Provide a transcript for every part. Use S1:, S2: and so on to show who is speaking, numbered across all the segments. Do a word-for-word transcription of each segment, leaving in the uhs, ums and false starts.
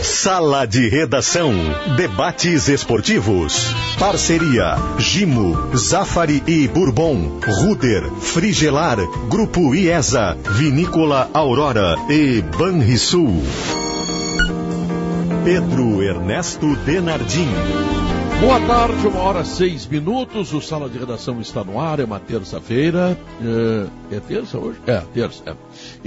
S1: Sala de Redação. Debates esportivos. Parceria Gimo, Zafari e Bourbon, Ruder, Frigelar, Grupo IESA, Vinícola Aurora e Banrisul. Pedro Ernesto Denardim.
S2: Boa tarde, uma hora seis minutos, o Sala de Redação está no ar, é uma terça-feira, é, é terça hoje? É, terça, é.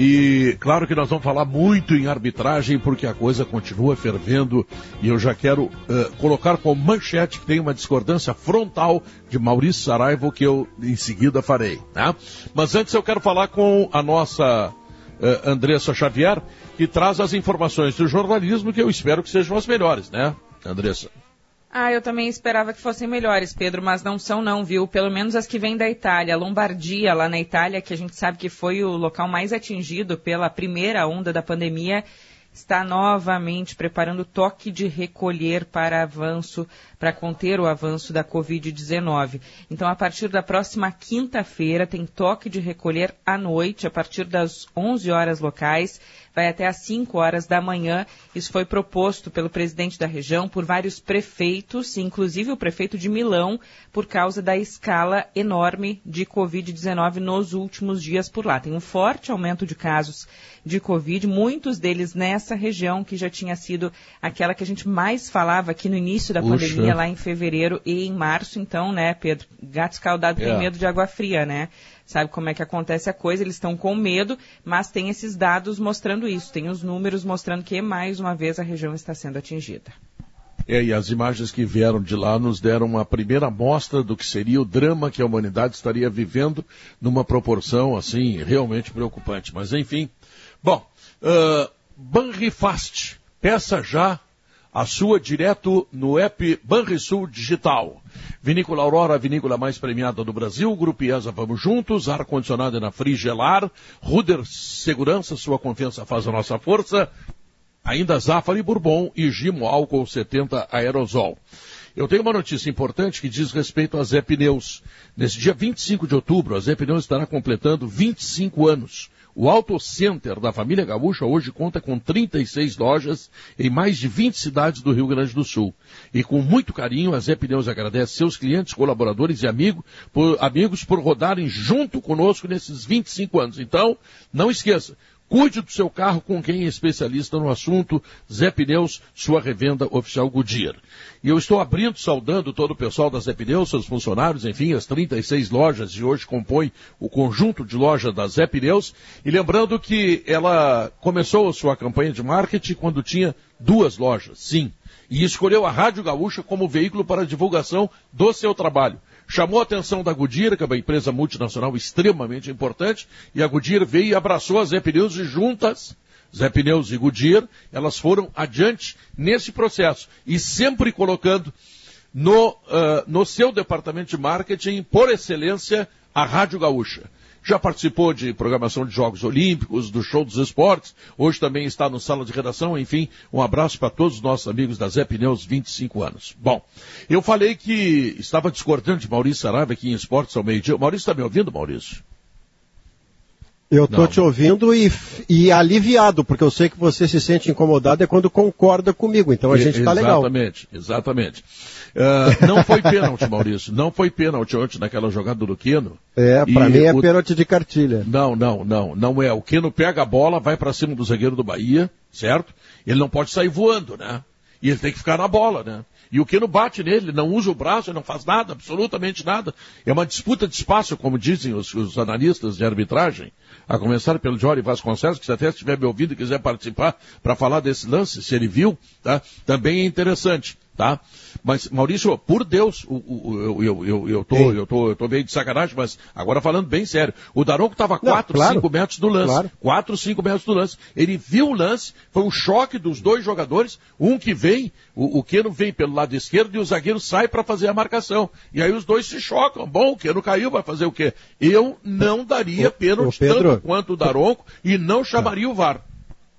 S2: E claro que nós vamos falar muito em arbitragem, porque a coisa continua fervendo, e eu já quero uh, colocar como manchete que tem uma discordância frontal de Maurício Saraiva, que eu em seguida farei, né? Mas antes eu quero falar com a nossa uh, Andressa Xavier, que traz as informações do jornalismo, que eu espero que sejam as melhores, né, Andressa?
S3: Ah, eu também esperava que fossem melhores, Pedro, mas não são não, viu? Pelo menos as que vêm da Itália. A Lombardia, lá na Itália, que a gente sabe que foi o local mais atingido pela primeira onda da pandemia, está novamente preparando toque de recolher para avanço, para conter o avanço da covid dezenove. Então, a partir da próxima quinta-feira, tem toque de recolher à noite, a partir das onze horas locais, vai até às cinco horas da manhã. Isso foi proposto pelo presidente da região, por vários prefeitos, inclusive o prefeito de Milão, por causa da escala enorme de covid dezenove nos últimos dias por lá. Tem um forte aumento de casos de Covid, muitos deles nessa região que já tinha sido aquela que a gente mais falava aqui no início da Puxa. pandemia, lá em fevereiro e em março. Então, né, Pedro, gato escaldado tem é. medo de água fria, né? Sabe como é que acontece a coisa, eles estão com medo, mas tem esses dados mostrando isso, tem os números mostrando que, mais uma vez, a região está sendo atingida.
S2: É, e as imagens que vieram de lá nos deram uma primeira amostra do que seria o drama que a humanidade estaria vivendo numa proporção, assim, realmente preocupante. Mas, enfim, bom, uh, Banrifast, peça já a sua direto no app Banrisul Digital. Vinícola Aurora, a vinícola mais premiada do Brasil. Grupo IESA, vamos juntos. Ar-condicionado na Frigelar. Ruder Segurança, sua confiança faz a nossa força. Ainda Zafari Bourbon e Gimo Álcool setenta Aerosol. Eu tenho uma notícia importante que diz respeito a Zé Pneus. Nesse dia vinte e cinco de outubro, a Zé Pneus estará completando vinte e cinco anos. O Auto Center da família gaúcha hoje conta com trinta e seis lojas em mais de vinte cidades do Rio Grande do Sul. E com muito carinho, a Zé Pneus agradece seus clientes, colaboradores e amigo, por, amigos por rodarem junto conosco nesses vinte e cinco anos. Então, não esqueça. Cuide do seu carro com quem é especialista no assunto. Zé Pneus, sua revenda oficial Goodyear. E eu estou abrindo, saudando todo o pessoal da Zé Pneus, seus funcionários, enfim, as trinta e seis lojas de hoje compõem o conjunto de loja da Zé Pneus. E lembrando que ela começou a sua campanha de marketing quando tinha duas lojas, sim. E escolheu a Rádio Gaúcha como veículo para a divulgação do seu trabalho. Chamou a atenção da Goodyear, que é uma empresa multinacional extremamente importante, e a Goodyear veio e abraçou a Zé Pneus e juntas, Zé Pneus e Goodyear, elas foram adiante nesse processo. E sempre colocando no, uh, no seu departamento de marketing, por excelência, a Rádio Gaúcha. Já participou de programação de Jogos Olímpicos, do Show dos Esportes, hoje também está no Sala de Redação, enfim, um abraço para todos os nossos amigos da Zé Pneus, vinte e cinco anos. Bom, eu falei que estava discordando de Maurício Saraiva aqui em Esportes ao meio-dia. Maurício está me ouvindo, Maurício?
S4: Eu estou te ouvindo e, e aliviado, porque eu sei que você se sente incomodado é quando concorda comigo, então a gente está legal.
S2: Exatamente, exatamente. Uh, não foi pênalti, Maurício, não foi pênalti ontem naquela jogada do Queno.
S4: É, para mim é o... pênalti de cartilha.
S2: Não, não, não, não é. O Queno pega a bola, vai para cima do zagueiro do Bahia, certo? Ele não pode sair voando, né? E ele tem que ficar na bola, né? E o Queno bate nele, não usa o braço, ele não faz nada, absolutamente nada. É uma disputa de espaço, como dizem os, os analistas de arbitragem, a começar pelo Jorge Vasconcelos, que se até estiver me ouvindo e quiser participar para falar desse lance, se ele viu, tá? Também é interessante, tá? Mas, Maurício, por Deus, o, o, eu, eu, eu, eu, tô, eu, tô, eu tô meio de sacanagem, mas agora falando bem sério, o Daronco estava a quatro, cinco metros do lance, claro. quatro, cinco metros do lance, ele viu o lance, foi um choque dos dois jogadores, um que vem, o, o Queno vem pelo lado esquerdo e o zagueiro sai para fazer a marcação, e aí os dois se chocam, bom, o Queno caiu, vai fazer o quê? Eu não daria pênalti tanto quanto o Daronco e não chamaria o V A R.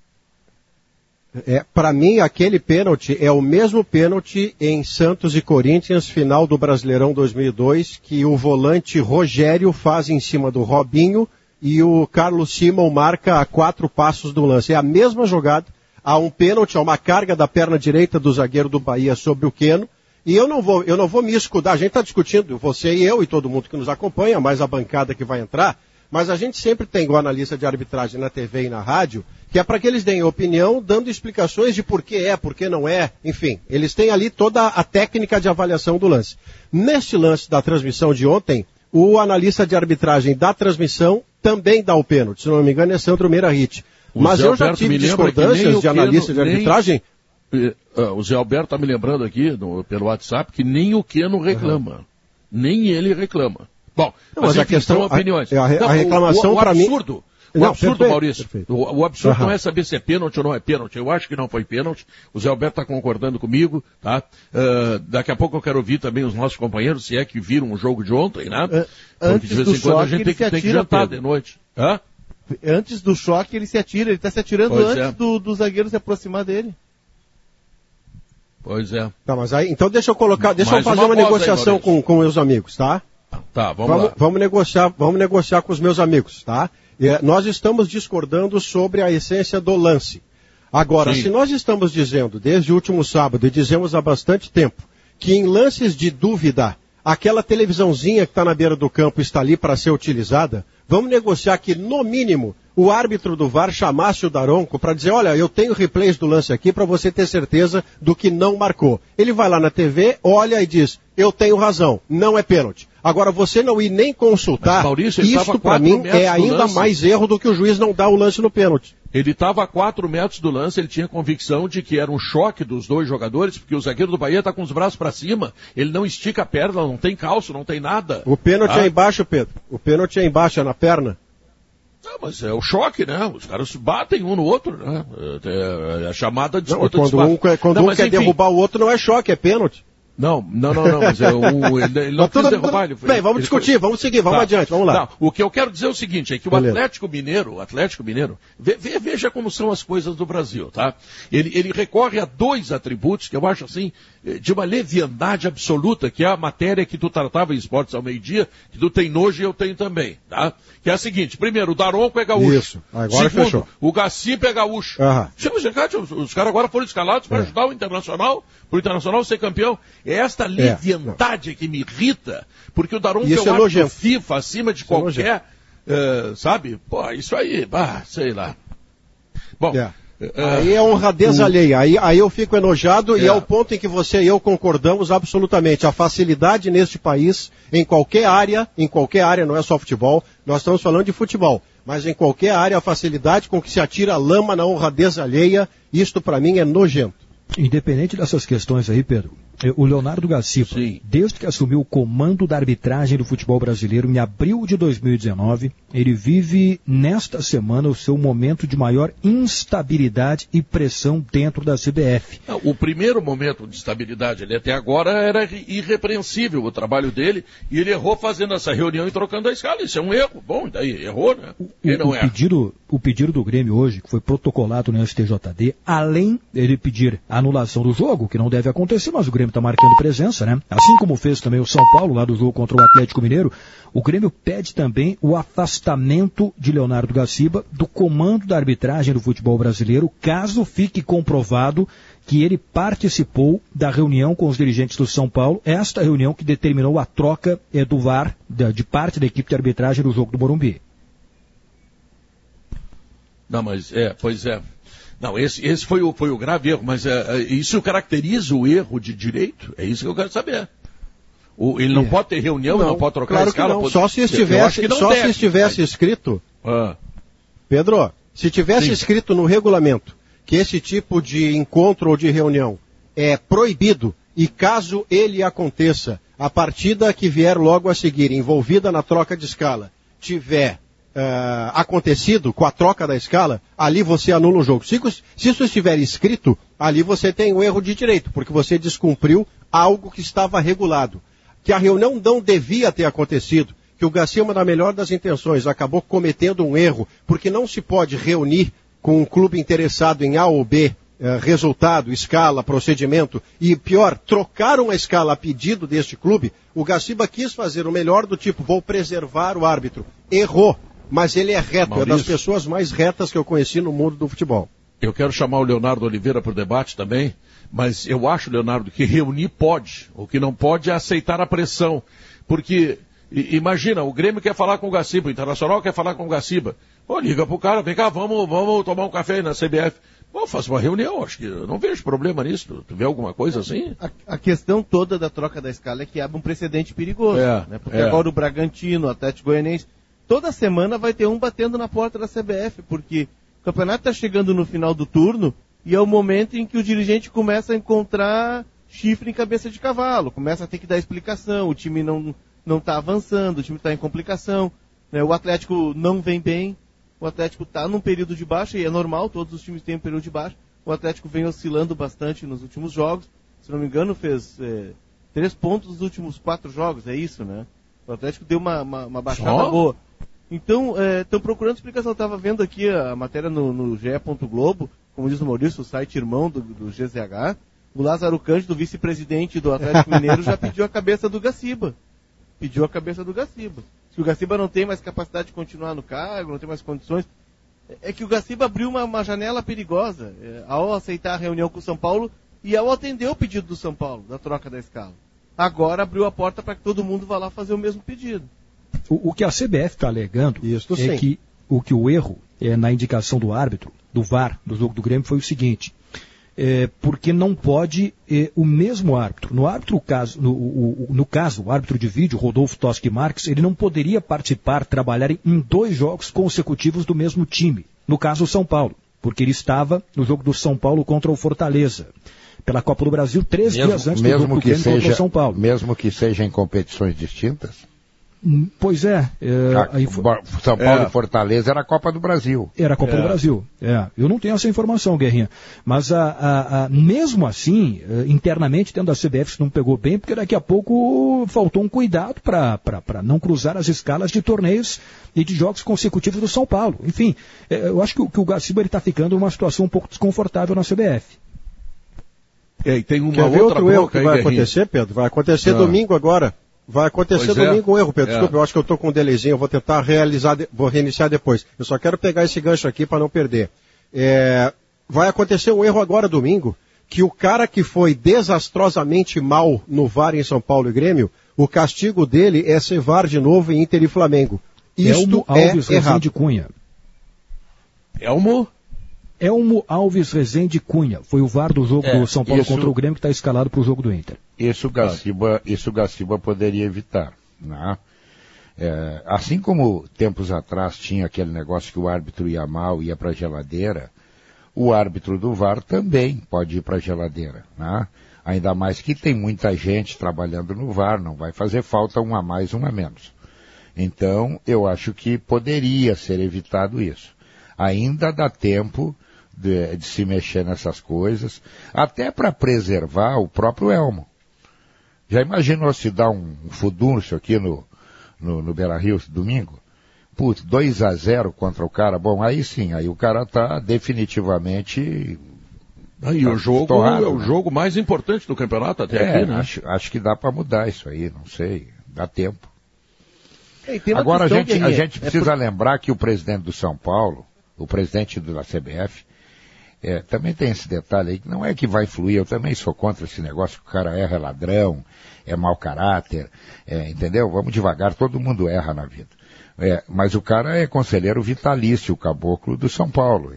S4: É, para mim, aquele pênalti é o mesmo pênalti em Santos e Corinthians, final do Brasileirão dois mil e dois, que o volante Rogério faz em cima do Robinho e o Carlos Simon marca a quatro passos do lance. É a mesma jogada, há um pênalti, há uma carga da perna direita do zagueiro do Bahia sobre o Queno, e eu não vou, eu não vou me escudar, a gente está discutindo, você e eu e todo mundo que nos acompanha, mais a bancada que vai entrar, mas a gente sempre tem o analista de arbitragem na T V e na rádio, que é para que eles deem opinião, dando explicações de por que é, por que não é, enfim, eles têm ali toda a técnica de avaliação do lance. Neste lance da transmissão de ontem, o analista de arbitragem da transmissão também dá o pênalti, se não me engano é Sandro Meirahit. Mas eu já tive discordâncias de analista de arbitragem.
S2: Nem, uh, o Zé Alberto está me lembrando aqui no, pelo WhatsApp que nem o Queno reclama. Uhum. Nem ele reclama. Bom,
S4: não, mas, mas
S2: enfim,
S4: a questão,
S2: são opiniões.
S4: A, a, a reclamação para mim...
S2: O absurdo, o
S4: não,
S2: absurdo
S4: perfeito,
S2: Maurício,
S4: perfeito.
S2: O, o absurdo
S4: uhum.
S2: não é saber se é pênalti ou não é pênalti. Eu acho que não foi pênalti. O Zé Alberto está concordando comigo, tá? Uh, daqui a pouco eu quero ouvir também os nossos companheiros, se é que viram o jogo de ontem, né? Uh,
S5: Porque de vez em quando a gente tem que, tem que jantar
S2: Pedro. de noite. Hã?
S5: Antes do choque ele se atira, ele está se atirando pois antes é. do, do zagueiro se aproximar dele.
S2: Pois é.
S4: Tá, mas aí, então deixa eu colocar, deixa Mais eu fazer uma, uma negociação aí, com, com meus amigos, tá?
S2: Tá, vamos,
S4: vamos
S2: lá.
S4: Vamos negociar, vamos negociar com os meus amigos, tá? É, nós estamos discordando sobre a essência do lance. Agora, Sim. se nós estamos dizendo, desde o último sábado, e dizemos há bastante tempo, que em lances de dúvida, aquela televisãozinha que está na beira do campo está ali para ser utilizada, vamos negociar que, no mínimo, o árbitro do V A R chamasse o Daronco para dizer, olha, eu tenho replays do lance aqui para você ter certeza do que não marcou. Ele vai lá na T V, olha e diz, eu tenho razão, não é pênalti. Agora, você não ir nem consultar, Maurício, isso para mim é ainda mais erro do que o juiz não dar o lance no pênalti.
S2: Ele estava a quatro metros do lance, ele tinha convicção de que era um choque dos dois jogadores, porque o zagueiro do Bahia está com os braços para cima, ele não estica a perna, não tem calço, não tem nada.
S4: O pênalti
S2: ah.
S4: é embaixo, Pedro. O pênalti é embaixo, é na perna.
S2: Não, mas é o choque, né? Os caras batem um no outro, né? É a chamada disputa
S4: não, quando
S2: de
S4: um, quando não, um quer enfim. derrubar o outro, não é choque, é pênalti.
S2: Não, não, não, não, mas é o, ele, ele não quis derrubar. Ele foi,
S4: bem, vamos
S2: ele
S4: discutir,
S2: foi...
S4: vamos seguir, vamos
S2: tá.
S4: adiante, vamos lá.
S2: Não, o que eu quero dizer é o seguinte, é que o Beleza. Atlético Mineiro, o Atlético Mineiro, ve, ve, veja como são as coisas do Brasil, tá? Ele, ele recorre a dois atributos que eu acho assim, de uma leviandade absoluta, que é a matéria que tu tratava em Esportes ao meio-dia, que tu tem nojo e eu tenho também, tá? Que é a seguinte, primeiro, o Daronco é gaúcho.
S4: Isso, agora
S2: Segundo,
S4: fechou.
S2: o Gacipa é gaúcho.
S4: Aham.
S2: Os, os caras agora foram escalados para é. ajudar o Internacional, para o Internacional ser campeão. É esta leviandade é. que me irrita, porque o Daronco é o árbitro FIFA acima de isso qualquer, é uh, sabe? Pô, isso aí, bah, sei lá. Bom...
S4: É. Aí é honradez o... alheia, aí, aí eu fico enojado é. e é o ponto em que você e eu concordamos absolutamente. A facilidade neste país, em qualquer área, em qualquer área, não é só futebol, nós estamos falando de futebol, mas em qualquer área a facilidade com que se atira lama na honradez alheia, isto para mim é nojento.
S6: Independente dessas questões aí, Pedro, o Leonardo Gacipa, Sim. desde que assumiu o comando da arbitragem do futebol brasileiro em abril de dois mil e dezenove, ele vive nesta semana o seu momento de maior instabilidade e pressão dentro da C B F.
S2: Não, o primeiro momento de estabilidade, ele até agora era irrepreensível o trabalho dele, e ele errou fazendo essa reunião e trocando a escala. Isso é um erro. Bom, daí errou, né?
S6: O, não o, erra. Pedido, o pedido do Grêmio hoje, que foi protocolado no S T J D, além dele pedir a anulação do jogo, que não deve acontecer, mas o Grêmio está marcando presença, né? Assim como fez também o São Paulo lá do jogo contra o Atlético Mineiro, o Grêmio pede também o afastamento de Leonardo Gacipa do comando da arbitragem do futebol brasileiro, caso fique comprovado que ele participou da reunião com os dirigentes do São Paulo, esta reunião que determinou a troca é, do V A R, de, de parte da equipe de arbitragem do jogo do Morumbi.
S2: Não, mas é, pois é. Não, esse, esse foi, o, foi o grave erro, mas é, isso caracteriza o erro de direito? É isso que eu quero saber. O, ele não é. pode ter reunião, não, não pode trocar
S4: claro
S2: a escala?
S4: Não.
S2: Pode...
S4: Só se estivesse, só deve, se estivesse mas... escrito,
S2: ah.
S4: Pedro, se tivesse Sim. escrito no regulamento que esse tipo de encontro ou de reunião é proibido e caso ele aconteça, a partida que vier logo a seguir, envolvida na troca de escala, tiver Uh, acontecido com a troca da escala, ali você anula o jogo. Se, se isso estiver escrito, ali você tem um erro de direito, porque você descumpriu algo que estava regulado. Que a reunião não devia ter acontecido, que o Gacipa, na melhor das intenções, acabou cometendo um erro, porque não se pode reunir com um clube interessado em A ou B, uh, resultado, escala, procedimento, e pior, trocar uma escala a pedido deste clube. O Gacipa quis fazer o melhor do tipo, vou preservar o árbitro. Errou. Mas ele é reto, Maurício. É das pessoas mais retas que eu conheci no mundo do futebol.
S2: Eu quero chamar o Leonardo Oliveira para o debate também, mas eu acho, Leonardo, que reunir pode. O que não pode é aceitar a pressão. Porque, imagina, o Grêmio quer falar com o Gaciba, o Internacional quer falar com o Gaciba. Pô, liga pro cara, vem cá, vamos, vamos tomar um café aí na C B F. Bom, faz uma reunião, acho que eu não vejo problema nisso. Tu, tu vê alguma coisa assim?
S5: A, a questão toda da troca da escala é que abre um precedente perigoso. É, né? Porque é. agora o Bragantino, o Atlético Goianiense, toda semana vai ter um batendo na porta da C B F, porque o campeonato está chegando no final do turno e é o momento em que o dirigente começa a encontrar chifre em cabeça de cavalo, começa a ter que dar explicação, o time não não está avançando, o time está em complicação, né? O Atlético não vem bem, o Atlético está num período de baixa, e é normal, todos os times têm um período de baixa. O Atlético vem oscilando bastante nos últimos jogos, se não me engano fez é, três pontos nos últimos quatro jogos, é isso, né? O Atlético deu uma, uma, uma baixada oh. boa. Então, estão é, procurando explicação. Eu estava vendo aqui a matéria no, no G E. Globo, como diz o Maurício, o site irmão do, do G Z H. O Lázaro Cândido, vice-presidente do Atlético Mineiro, já pediu a cabeça do Gaciba. Pediu a cabeça do Gaciba. Se o Gaciba não tem mais capacidade de continuar no cargo, não tem mais condições, é que o Gaciba abriu uma, uma janela perigosa é, ao aceitar a reunião com o São Paulo e ao atender o pedido do São Paulo, da troca da escala. Agora abriu a porta para que todo mundo vá lá fazer o mesmo pedido.
S6: O, o que a C B F está alegando Isso, é que o, que o erro é, na indicação do árbitro, do V A R, do jogo do Grêmio, foi o seguinte, é, porque não pode é, o mesmo árbitro, no, árbitro caso, no, o, no caso, o árbitro de vídeo, Rodolfo Toschi Marques, ele não poderia participar, trabalhar em dois jogos consecutivos do mesmo time, no caso o São Paulo, porque ele estava no jogo do São Paulo contra o Fortaleza, pela Copa do Brasil, três mesmo, dias antes do jogo do Grêmio contra o São Paulo.
S7: Mesmo que seja em competições distintas?
S6: Pois é. é
S7: a, aí, São Paulo é. e Fortaleza era a Copa do Brasil.
S6: Era a Copa é. do Brasil. É. Eu não tenho essa informação, Guerrinha. Mas a, a, a, mesmo assim, internamente, dentro da C B F, isso não pegou bem, porque daqui a pouco faltou um cuidado para não cruzar as escalas de torneios e de jogos consecutivos do São Paulo. Enfim, eu acho que, que o Gaciba está ficando numa situação um pouco desconfortável na C B F.
S2: É, e tem uma
S4: Quer
S2: outra
S4: ver outro erro que
S2: aí,
S4: vai
S2: Guerrinha?
S4: acontecer, Pedro? Vai acontecer
S2: Não.
S4: domingo agora. Vai acontecer
S2: Pois
S4: domingo
S2: é.
S4: um erro, Pedro.
S2: É.
S4: Desculpa, eu acho que eu estou com um delayzinho, eu vou tentar realizar, de... vou reiniciar depois. Eu só quero pegar esse gancho aqui para não perder. É... Vai acontecer um erro agora domingo, que o cara que foi desastrosamente mal no V A R em São Paulo e Grêmio, o castigo dele é ser V A R de novo em Inter e Flamengo. Isto
S6: Elmo
S4: é
S6: Alves
S4: errado.
S6: Rezende Cunha.
S2: Elmo?
S6: Elmo Alves Rezende Cunha. Foi o V A R do jogo
S7: É,
S6: do São Paulo
S7: isso-
S6: contra o Grêmio que está escalado para o jogo do Inter.
S7: Isso o Gaciba, isso o Gaciba poderia evitar. Né? É, assim como tempos atrás tinha aquele negócio que o árbitro ia mal, ia para a geladeira, o árbitro do V A R também pode ir para a geladeira. Né? Ainda mais que tem muita gente trabalhando no V A R, não vai fazer falta um a mais, um a menos. Então, eu acho que poderia ser evitado isso. Ainda dá tempo de, de se mexer nessas coisas, até para preservar o próprio Elmo. Já imaginou se dar um, um fudúncio aqui no, no, no Beira-Rio domingo? Putz, dois a zero contra o cara, bom, aí sim, aí o cara tá definitivamente...
S2: Aí
S7: tá
S2: o jogo
S7: estourado,
S2: é o
S7: né?
S2: jogo mais importante do campeonato até
S7: É,
S2: aqui, né?
S7: acho, acho que dá para mudar isso aí, não sei, dá tempo.
S5: É, e tem uma
S7: Agora a
S5: questão,
S7: gente, a
S5: Guerrinha,
S7: gente
S5: é
S7: precisa
S5: por-
S7: lembrar que o presidente do São Paulo, o presidente da C B F, é, também tem esse detalhe aí, que não é que vai fluir, eu também sou contra esse negócio que o cara erra, é ladrão, é mau caráter, é, entendeu? Vamos devagar, todo mundo erra na vida. É, mas o cara é conselheiro vitalício, o caboclo do São Paulo.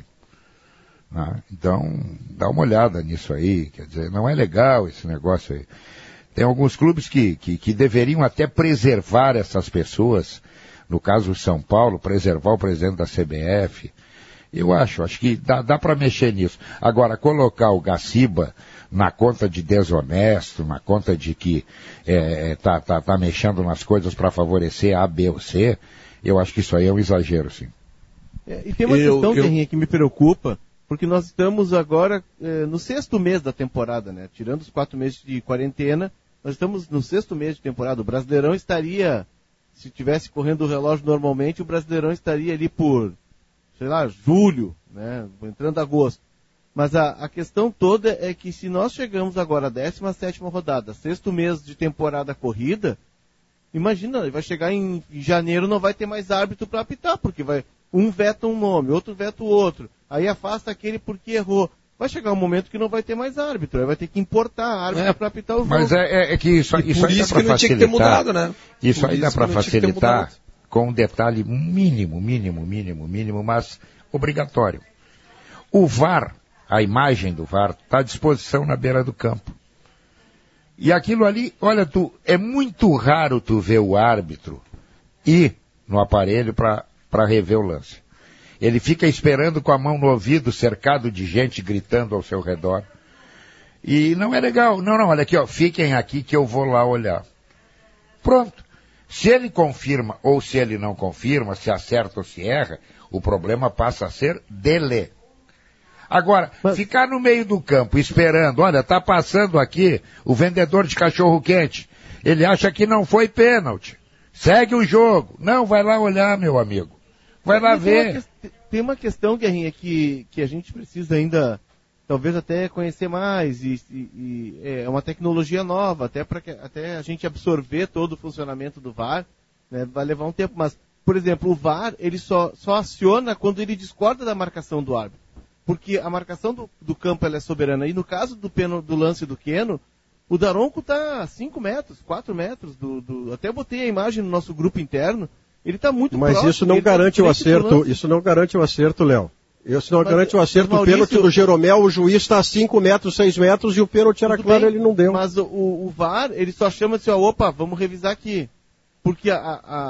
S7: Né? Então, dá uma olhada nisso aí, quer dizer, não é legal esse negócio aí. Tem alguns clubes que, que, que deveriam até preservar essas pessoas, no caso o São Paulo, preservar o presidente da C B F. Eu acho, acho que dá, dá para mexer nisso. Agora, colocar o Gaciba na conta de desonesto, na conta de que é, tá, tá, tá mexendo nas coisas para favorecer A, B ou C, eu acho que isso aí é um exagero, sim.
S5: É, e tem uma
S2: Eu-
S5: questão,
S2: eu-
S5: Guerrinha, que me preocupa, porque nós estamos agora eh, no sexto mês da temporada, né? Tirando os quatro meses de quarentena, nós estamos no sexto mês de temporada. O Brasileirão estaria, se tivesse correndo o relógio normalmente, o Brasileirão estaria ali por, sei lá, julho, né? Entrando agosto. Mas a, a questão toda é que se nós chegamos agora à décima sétima rodada, sexto mês de temporada corrida, imagina, vai chegar em, em janeiro, não vai ter mais árbitro para apitar, porque vai um veta um nome, outro veta o outro. aí afasta aquele porque errou. Vai chegar um momento que não vai ter mais árbitro, aí vai ter que importar árbitro
S7: é,
S5: para apitar o jogo.
S7: Mas é, é, é que isso, isso
S8: por
S7: aí
S8: isso
S7: dá para
S8: que não tinha que ter mudado, né?
S7: Isso
S8: por
S7: aí dá
S8: isso
S7: para facilitar com um detalhe mínimo, mínimo, mínimo, mínimo, mas obrigatório. O V A R, a imagem do V A R, está à disposição na beira do campo. E aquilo ali, olha, tu, é muito raro tu ver o árbitro ir no aparelho para rever o lance. Ele fica esperando com a mão no ouvido, cercado de gente gritando ao seu redor. E não é legal. Não, não, olha aqui, ó, fiquem aqui que eu vou lá olhar. Pronto. Se ele confirma ou se ele não confirma, se acerta ou se erra, o problema passa a ser dele. Agora, Mas... ficar no meio do campo esperando, olha, tá passando aqui o vendedor de cachorro-quente. Ele acha que não foi pênalti. Segue o jogo. Não, vai lá olhar, meu amigo. Vai lá ver.
S5: Uma que... Tem uma questão, Guerrinha, que, que a gente precisa ainda, talvez até conhecer mais, e, e, e é uma tecnologia nova, até para até a gente absorver todo o funcionamento do V A R, né, vai levar um tempo. Mas, por exemplo, o V A R, ele só, só aciona quando ele discorda da marcação do árbitro. Porque a marcação do, do campo ela é soberana. E no caso do, peno, do lance do Keno, o Daronco está a cinco metros, quatro metros, do, do, até botei a imagem no nosso grupo interno. Ele está muito
S4: Mas
S5: próximo,
S4: isso não garante
S5: tá
S4: o acerto, isso não garante o acerto, Léo. Isso não mas, garante o acerto. Maurício, o pênalti do Jeromel, o juiz está a cinco metros, seis metros, e o pênalti era claro, bem, ele não deu.
S5: Mas o, o V A R, ele só chama assim, ó, opa, vamos revisar aqui. Porque a,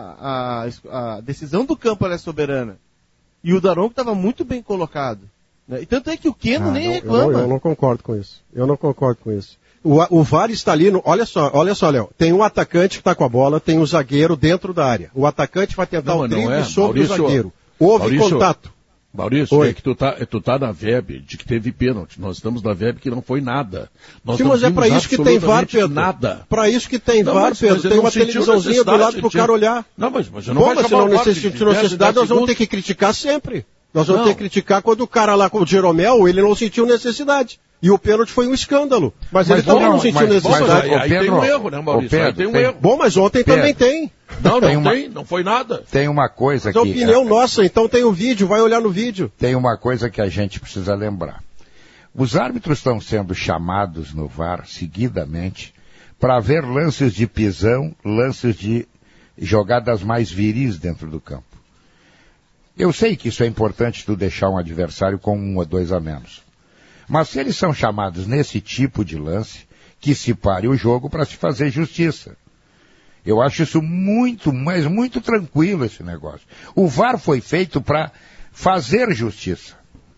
S5: a, a, a decisão do campo ela é soberana. E o Daronco estava muito bem colocado. Né? E tanto é que o Keno ah, nem
S4: não,
S5: reclama.
S4: Eu não, eu não concordo com isso. Eu não concordo com isso. O, o V A R está ali, no, olha só, olha só, Léo, tem um atacante que está com a bola, tem um zagueiro dentro da área. O atacante vai tentar
S2: não,
S4: o drible
S2: é.
S4: sobre
S2: Maurício,
S4: o zagueiro. Houve
S2: Maurício,
S4: contato.
S2: Maurício, Oi. é que tu tá, tu tá na V E B de que teve pênalti. Nós estamos na V E B que não foi nada. Nós
S4: Sim, mas é para isso que tem V A R, Pedro.
S2: Nada.
S4: Para isso que tem
S2: não,
S4: V A R,
S2: mas,
S4: Pedro.
S2: Mas
S4: tem uma televisãozinha do lado para o cara olhar.
S2: Não, mas, mas eu não
S4: Pô, mas se não necessidade, nós vamos ter que criticar sempre. Nós vamos não. ter que criticar quando o cara lá com o Jeromel, ele não sentiu necessidade. E o pênalti foi um escândalo. Mas, mas ele bom, também não sentiu mas, necessidade.
S2: Mas, aí, aí
S7: Pedro,
S2: tem um erro, né, Maurício?
S7: Pedro,
S2: aí tem um
S7: tem...
S2: erro.
S4: Bom, mas ontem
S7: Pedro.
S4: também tem.
S2: Não, não
S7: tem, uma...
S2: tem, não foi nada.
S7: Tem uma coisa
S4: mas
S7: que...
S4: é opinião nossa, então tem o vídeo, vai olhar no vídeo.
S7: Tem uma coisa que a gente precisa lembrar. Os árbitros estão sendo chamados no V A R seguidamente para ver lances de pisão, lances de jogadas mais viris dentro do campo. Eu sei que isso é importante tu deixar um adversário com um ou dois a menos. Mas se eles são chamados nesse tipo de lance, que se pare o jogo para se fazer justiça. Eu acho isso muito, mas muito tranquilo esse negócio. O V A R foi feito para fazer justiça.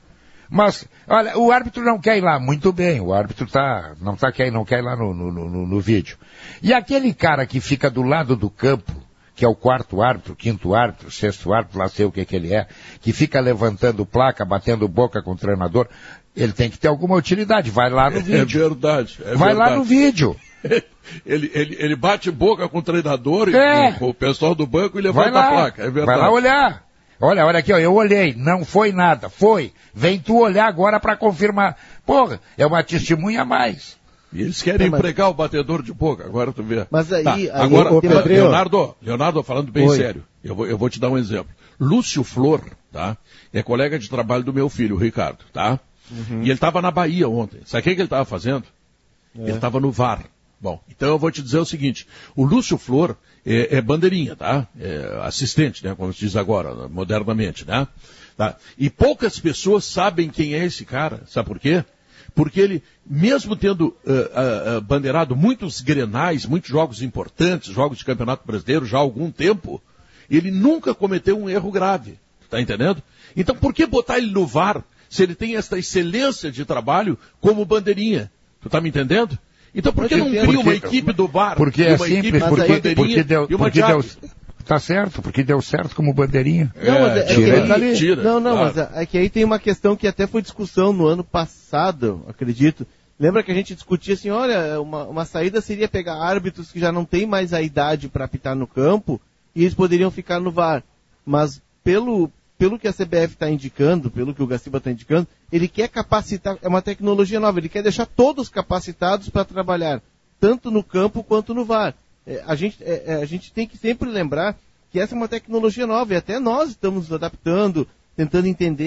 S7: Mas, olha, o árbitro não quer ir lá, muito bem, o árbitro tá, não, tá, quer, não quer ir lá no, no, no, no vídeo. E aquele cara que fica do lado do campo, que é o quarto árbitro, quinto árbitro, sexto árbitro, lá sei o que que ele é, que fica levantando placa, batendo boca com o treinador, ele tem que ter alguma utilidade, vai lá no vídeo.
S2: É verdade. É
S7: vai
S2: verdade.
S7: lá no vídeo.
S2: ele, ele, ele bate boca com o treinador
S7: é.
S2: e com o pessoal do banco e levanta
S7: vai lá,
S2: a placa, é verdade.
S7: Vai lá olhar. Olha, olha aqui, ó, eu olhei, não foi nada, foi. Vem tu olhar agora para confirmar. Porra, é uma testemunha a mais.
S2: E eles querem é, mas... empregar o batedor de boca, agora tu vê.
S5: Mas aí...
S2: Tá,
S5: aí
S2: agora,
S5: o
S2: Pedro, Leonardo, Leonardo, falando bem
S5: Oi.
S2: sério, eu vou, eu vou te dar um exemplo. Lúcio Flor, tá? É colega de trabalho do meu filho, o Ricardo, tá? Uhum. E ele estava na Bahia ontem. Sabe o que, que ele estava fazendo? É. Ele estava no V A R. Bom, então eu vou te dizer o seguinte, o Lúcio Flor é, é bandeirinha, tá? É assistente, né? Como se diz agora, modernamente, né? Tá? E poucas pessoas sabem quem é esse cara, sabe por quê? Porque ele, mesmo tendo uh, uh, uh, bandeirado muitos grenais, muitos jogos importantes, jogos de campeonato brasileiro já há algum tempo, ele nunca cometeu um erro grave, tá entendendo? Então por que botar ele no V A R se ele tem esta excelência de trabalho como bandeirinha? Tu tá me entendendo? Então por que não cria uma equipe do V A R?
S7: Porque é simples, porque, porque deu,
S2: e uma
S7: porque deu, tá certo, porque deu certo como bandeirinha.
S5: Não, mas é, é
S7: tira
S5: que
S7: dali.
S5: Tira, não, não, claro. Mas é, é que aí tem uma questão que até foi discussão no ano passado, acredito. Lembra que a gente discutia assim, olha, uma, uma saída seria pegar árbitros que já não têm mais a idade para apitar no campo e eles poderiam ficar no V A R. Mas pelo, pelo que a C B F está indicando, pelo que o Gaciba está indicando, ele quer capacitar, é uma tecnologia nova, ele quer deixar todos capacitados para trabalhar, tanto no campo quanto no V A R. É, a, gente, é, a gente tem que sempre lembrar que essa é uma tecnologia nova e até nós estamos nos adaptando, tentando entender.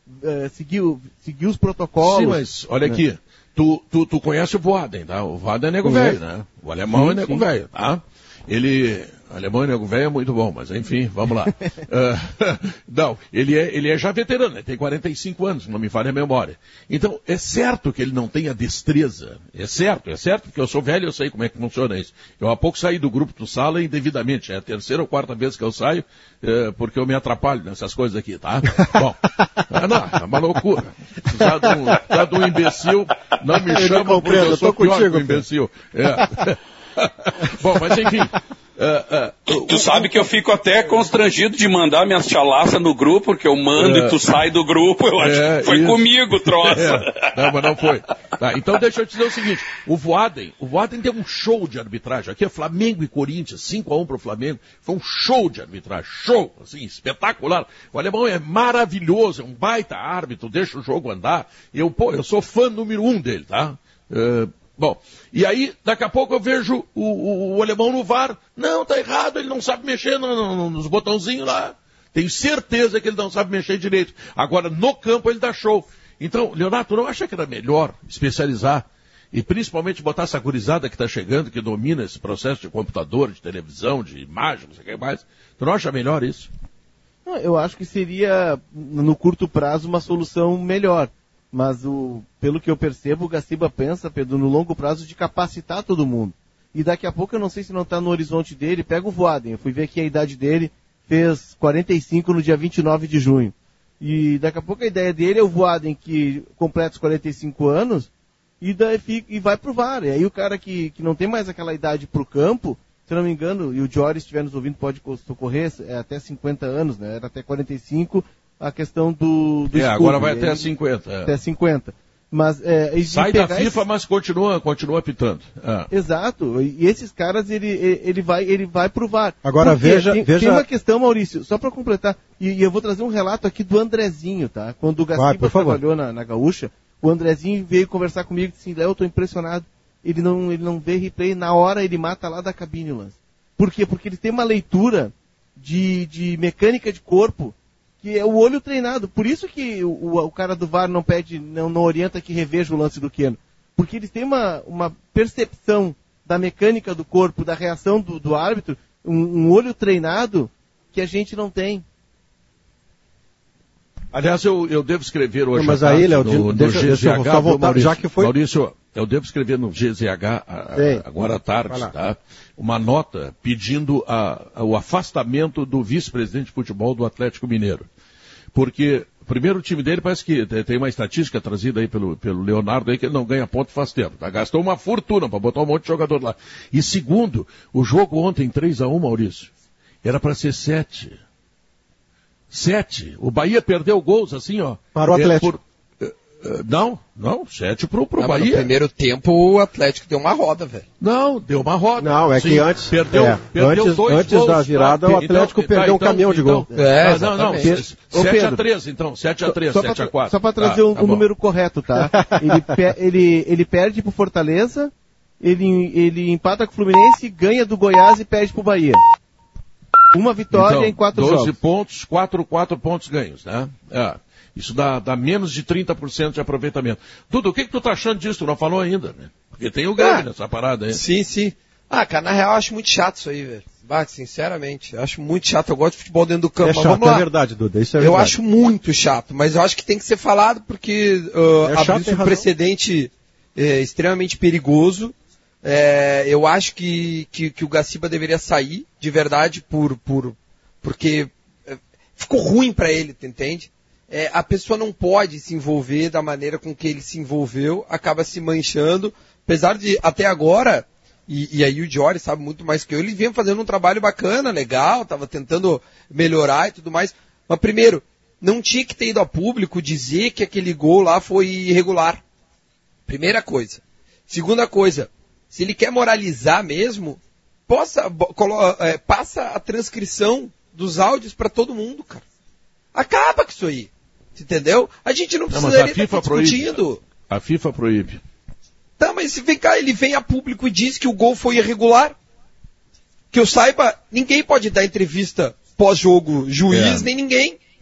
S5: uh, seguir, seguir os protocolos.
S2: Sim, mas olha né? aqui, tu, tu, tu conhece o Voaden, tá? O Voaden é nego velho, né? O alemão sim, é nego velho, tá? Ele... Alemão e nego velho é muito bom, mas enfim, vamos lá. uh, não, ele é, ele é já veterano, ele tem quarenta e cinco anos, não me falha a memória. Então, é certo que ele não tenha destreza. É certo, é certo, porque eu sou velho e eu sei como é que funciona isso. Eu há pouco saí do grupo do Sala indevidamente. É a terceira ou quarta vez que eu saio, uh, porque eu me atrapalho nessas coisas aqui, tá? Bom, ah, não, é uma loucura. Precisar de um, precisar de um imbecil, não me chama porque eu, eu sou pior contigo, que um imbecil. É. Bom, mas enfim... Uh, uh,
S8: tu uh, sabe uh, que eu fico até constrangido de mandar minhas chalaças no grupo, porque eu mando uh, e tu sai do grupo, eu acho uh, que foi isso. Comigo, troça.
S2: É. Não, mas não foi. Tá, então deixa eu te dizer o seguinte, o Voaden, o Voaden tem um show de arbitragem, aqui é Flamengo e Corinthians, cinco a um pro Flamengo, foi um show de arbitragem, show, assim, espetacular. O alemão é maravilhoso, é um baita árbitro, deixa o jogo andar, eu, pô, eu sou fã número um dele, tá? Uh, Bom, e aí, daqui a pouco eu vejo o, o, o alemão no V A R. Não, tá errado, ele não sabe mexer no, no, nos botãozinhos lá. Tenho certeza que ele não sabe mexer direito. Agora, no campo, ele dá show. Então, Leonardo, tu não acha que era melhor especializar e principalmente botar essa gurizada que está chegando, que domina esse processo de computador, de televisão, de imagem, não sei o que mais? Tu não acha melhor isso?
S5: Eu acho que seria, no curto prazo, uma solução melhor. Mas, o, pelo que eu percebo, o Gaciba pensa, Pedro, no longo prazo de capacitar todo mundo. E daqui a pouco, eu não sei se não está no horizonte dele, pega o Voaden. Eu fui ver aqui a idade dele, fez quarenta e cinco no dia vinte e nove de junho. E daqui a pouco a ideia dele é o Voaden que completa os quarenta e cinco anos e, daí fica, e vai pro V A R. E aí o cara que, que não tem mais aquela idade pro campo, se eu não me engano, e o Jory, se estiver nos ouvindo, pode socorrer, é até cinquenta anos, né? Era até quarenta e cinco a questão do, do
S2: É,
S5: escudo,
S2: agora vai até
S5: ele,
S2: cinquenta. É.
S5: Até cinquenta. Mas, é,
S2: sai da FIFA, esse... mas continua, continua apitando. É.
S5: Exato. E esses caras, ele, ele, vai, ele vai pro V A R.
S4: Agora
S5: Porque
S4: veja,
S5: tem,
S4: veja...
S5: tem uma questão, Maurício, só para completar, e, e eu vou trazer um relato aqui do Andrezinho, tá? Quando o Gaciba trabalhou na, na Gaúcha, o Andrezinho veio conversar comigo e disse assim, Léo, eu tô impressionado. Ele não, ele não vê replay, na hora ele mata lá da cabine o lance. Por quê? Porque ele tem uma leitura de, de mecânica de corpo que é o olho treinado. Por isso que o, o cara do V A R não pede, não, não orienta que reveja o lance do Keno. Porque eles têm uma, uma percepção da mecânica do corpo, da reação do, do árbitro, um, um olho treinado que a gente não tem.
S2: Aliás, eu, eu devo escrever hoje
S4: não, mas aí, Léo,
S2: no,
S4: deixa,
S2: no G Z H,
S4: deixa eu só voltar,
S2: Maurício,
S4: já que foi...
S2: Maurício, eu devo escrever no G Z H a, a, agora à tarde, tá? Uma nota pedindo a, a, o afastamento do vice-presidente de futebol do Atlético Mineiro. Porque, primeiro, o time dele parece que tem uma estatística trazida aí pelo, pelo Leonardo aí que ele não ganha ponto faz tempo, tá? Gastou uma fortuna para botar um monte de jogador lá. E segundo, o jogo ontem três a um, Maurício, era para ser sete. Sete. O Bahia perdeu gols assim, ó.
S4: Para o Atlético.
S2: É, por... Não, não, sete pro, pro
S9: não,
S2: Bahia.
S9: No primeiro tempo o Atlético deu uma roda, velho.
S2: Não, deu uma roda.
S4: Não, é
S2: Sim,
S4: que antes,
S2: perdeu,
S4: é,
S2: perdeu
S4: antes,
S2: dois
S4: antes
S2: gols,
S4: da virada
S2: tá?
S4: o Atlético
S2: então,
S4: perdeu
S2: tá,
S4: um caminhão
S2: então,
S4: de gol.
S9: É,
S2: ah, não, não, sete a três então, sete a três, sete a quatro.
S5: Só para trazer o tá, um, um número correto, tá? ele, pe- ele, ele perde pro Fortaleza, ele, ele empata com o Fluminense, ganha do Goiás e perde pro Bahia. Uma vitória
S2: então,
S5: em quatro
S2: doze
S5: jogos.
S2: doze pontos, quatro, quatro pontos ganhos, né? É. Isso dá, dá menos de trinta por cento de aproveitamento. Dudu, o que, que tu tá achando disso? Tu não falou ainda, né? Porque tem o Grêmio ah, nessa parada aí.
S9: Sim, sim. Ah, cara, na real eu acho muito chato isso aí, velho. Bah, sinceramente, eu acho muito chato. Eu gosto de futebol dentro do campo.
S4: É
S9: mas
S4: chato,
S9: vamos lá.
S4: é verdade, Duda, isso é
S9: eu
S4: verdade.
S9: Eu acho muito chato, mas eu acho que tem que ser falado porque uh,
S4: é
S9: abriu um precedente é, extremamente perigoso. É, eu acho que, que, que o Gaciba deveria sair, de verdade, por, por, porque é, ficou ruim pra ele, tu entende? É, a pessoa não pode se envolver da maneira com que ele se envolveu, acaba se manchando, apesar de, até agora, e, e aí o Jory sabe muito mais que eu, ele vinha fazendo um trabalho bacana, legal, estava tentando melhorar e tudo mais, mas primeiro, não tinha que ter ido a público dizer que aquele gol lá foi irregular. Primeira coisa. Segunda coisa, se ele quer moralizar mesmo, possa, colo, é, passa a transcrição dos áudios para todo mundo, cara. Acaba com isso aí. Entendeu? A gente não precisaria estar discutindo.
S2: Proíbe. A FIFA proíbe.
S9: Tá, mas se vem cá, ele vem a público e diz que o gol foi irregular. Que eu saiba, ninguém pode dar entrevista pós-jogo, juiz, é. nem ninguém.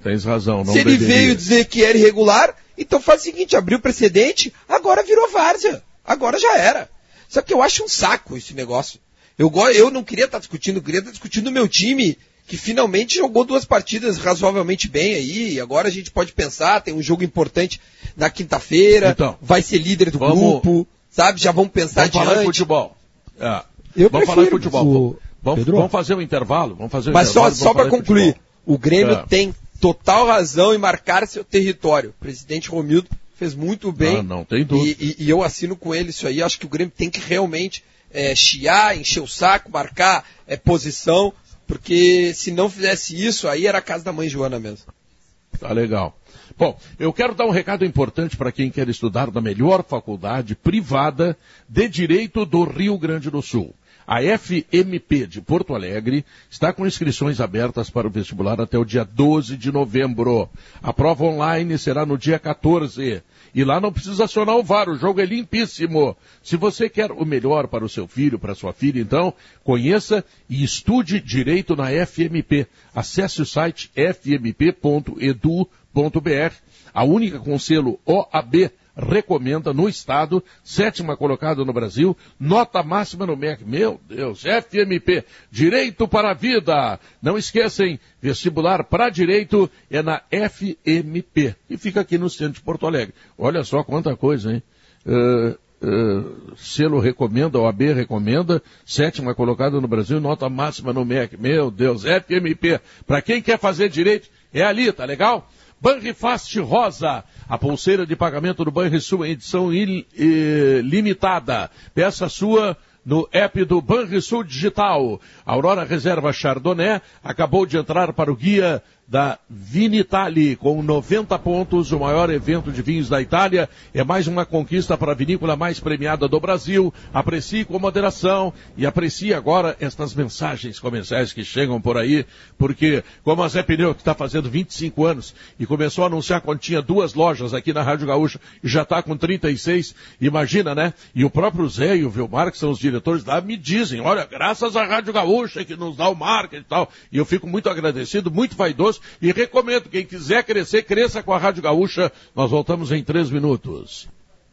S2: tens razão. Não
S9: Se ele
S2: deveria.
S9: veio dizer que era irregular, então faz o seguinte, abriu o precedente, agora virou várzea. Agora já era. Só que eu acho um saco esse negócio. Eu, eu não queria estar discutindo, eu queria estar discutindo o meu time, que finalmente jogou duas partidas razoavelmente bem aí. Agora a gente pode pensar, tem um jogo importante na quinta-feira, então, vai ser líder do vamos, grupo, sabe? Já vamos pensar
S2: vamos
S9: adiante.
S2: Falar de futebol. É.
S9: Eu
S2: vamos falar de futebol.
S9: O...
S2: Vamos, vamos fazer um intervalo. Vamos fazer um
S9: Mas
S2: intervalo,
S9: só, só para concluir, o Grêmio
S2: é.
S9: tem total razão em marcar seu território. O presidente Romildo fez muito bem.
S2: Ah, não tem dúvida.
S9: E, e, e eu assino com ele isso aí. Acho que o Grêmio tem que realmente é, chiar, encher o saco, marcar é, posição, porque se não fizesse isso, aí era a casa da mãe Joana mesmo.
S2: Tá legal. Bom, eu quero dar um recado importante para quem quer estudar na melhor faculdade privada de Direito do Rio Grande do Sul. A F M P de Porto Alegre está com inscrições abertas para o vestibular até o dia doze de novembro. A prova online será no dia quatorze. E lá não precisa acionar o V A R, o jogo é limpíssimo. Se você quer o melhor para o seu filho, para a sua filha, então, conheça e estude Direito na F M P. Acesse o site f m p ponto edu ponto b r. A única com selo O A B recomenda no estado, sétima colocada no Brasil, nota máxima no M E C. Meu Deus, F M P, Direito para a Vida. Não esquecem, vestibular para Direito é na F M P. E fica aqui no centro de Porto Alegre. Olha só quanta coisa, hein? Uh, uh, selo recomenda, O A B recomenda, sétima colocada no Brasil, nota máxima no M E C. Meu Deus, F M P. Para quem quer fazer direito, é ali, tá legal? Banrifast Rosa, a pulseira de pagamento do Banrisul em edição il, eh, limitada. Peça sua no app do Banrisul Digital. Aurora Reserva Chardonnay acabou de entrar para o guia da Vinitali, com noventa pontos, o maior evento de vinhos da Itália. É mais uma conquista para a vinícola mais premiada do Brasil. Aprecie com moderação e aprecie agora estas mensagens comerciais que chegam por aí, porque como a Zé Pneu, que está fazendo vinte e cinco anos e começou a anunciar quando tinha duas lojas aqui na Rádio Gaúcha e já está com trinta e seis, imagina, né? E o próprio Zé e o Vilmar, que são os diretores lá, me dizem, olha, graças à Rádio Gaúcha que nos dá o marketing e tal, e eu fico muito agradecido, muito vaidoso. E recomendo, quem quiser crescer, cresça com a Rádio Gaúcha. Nós voltamos em três minutos.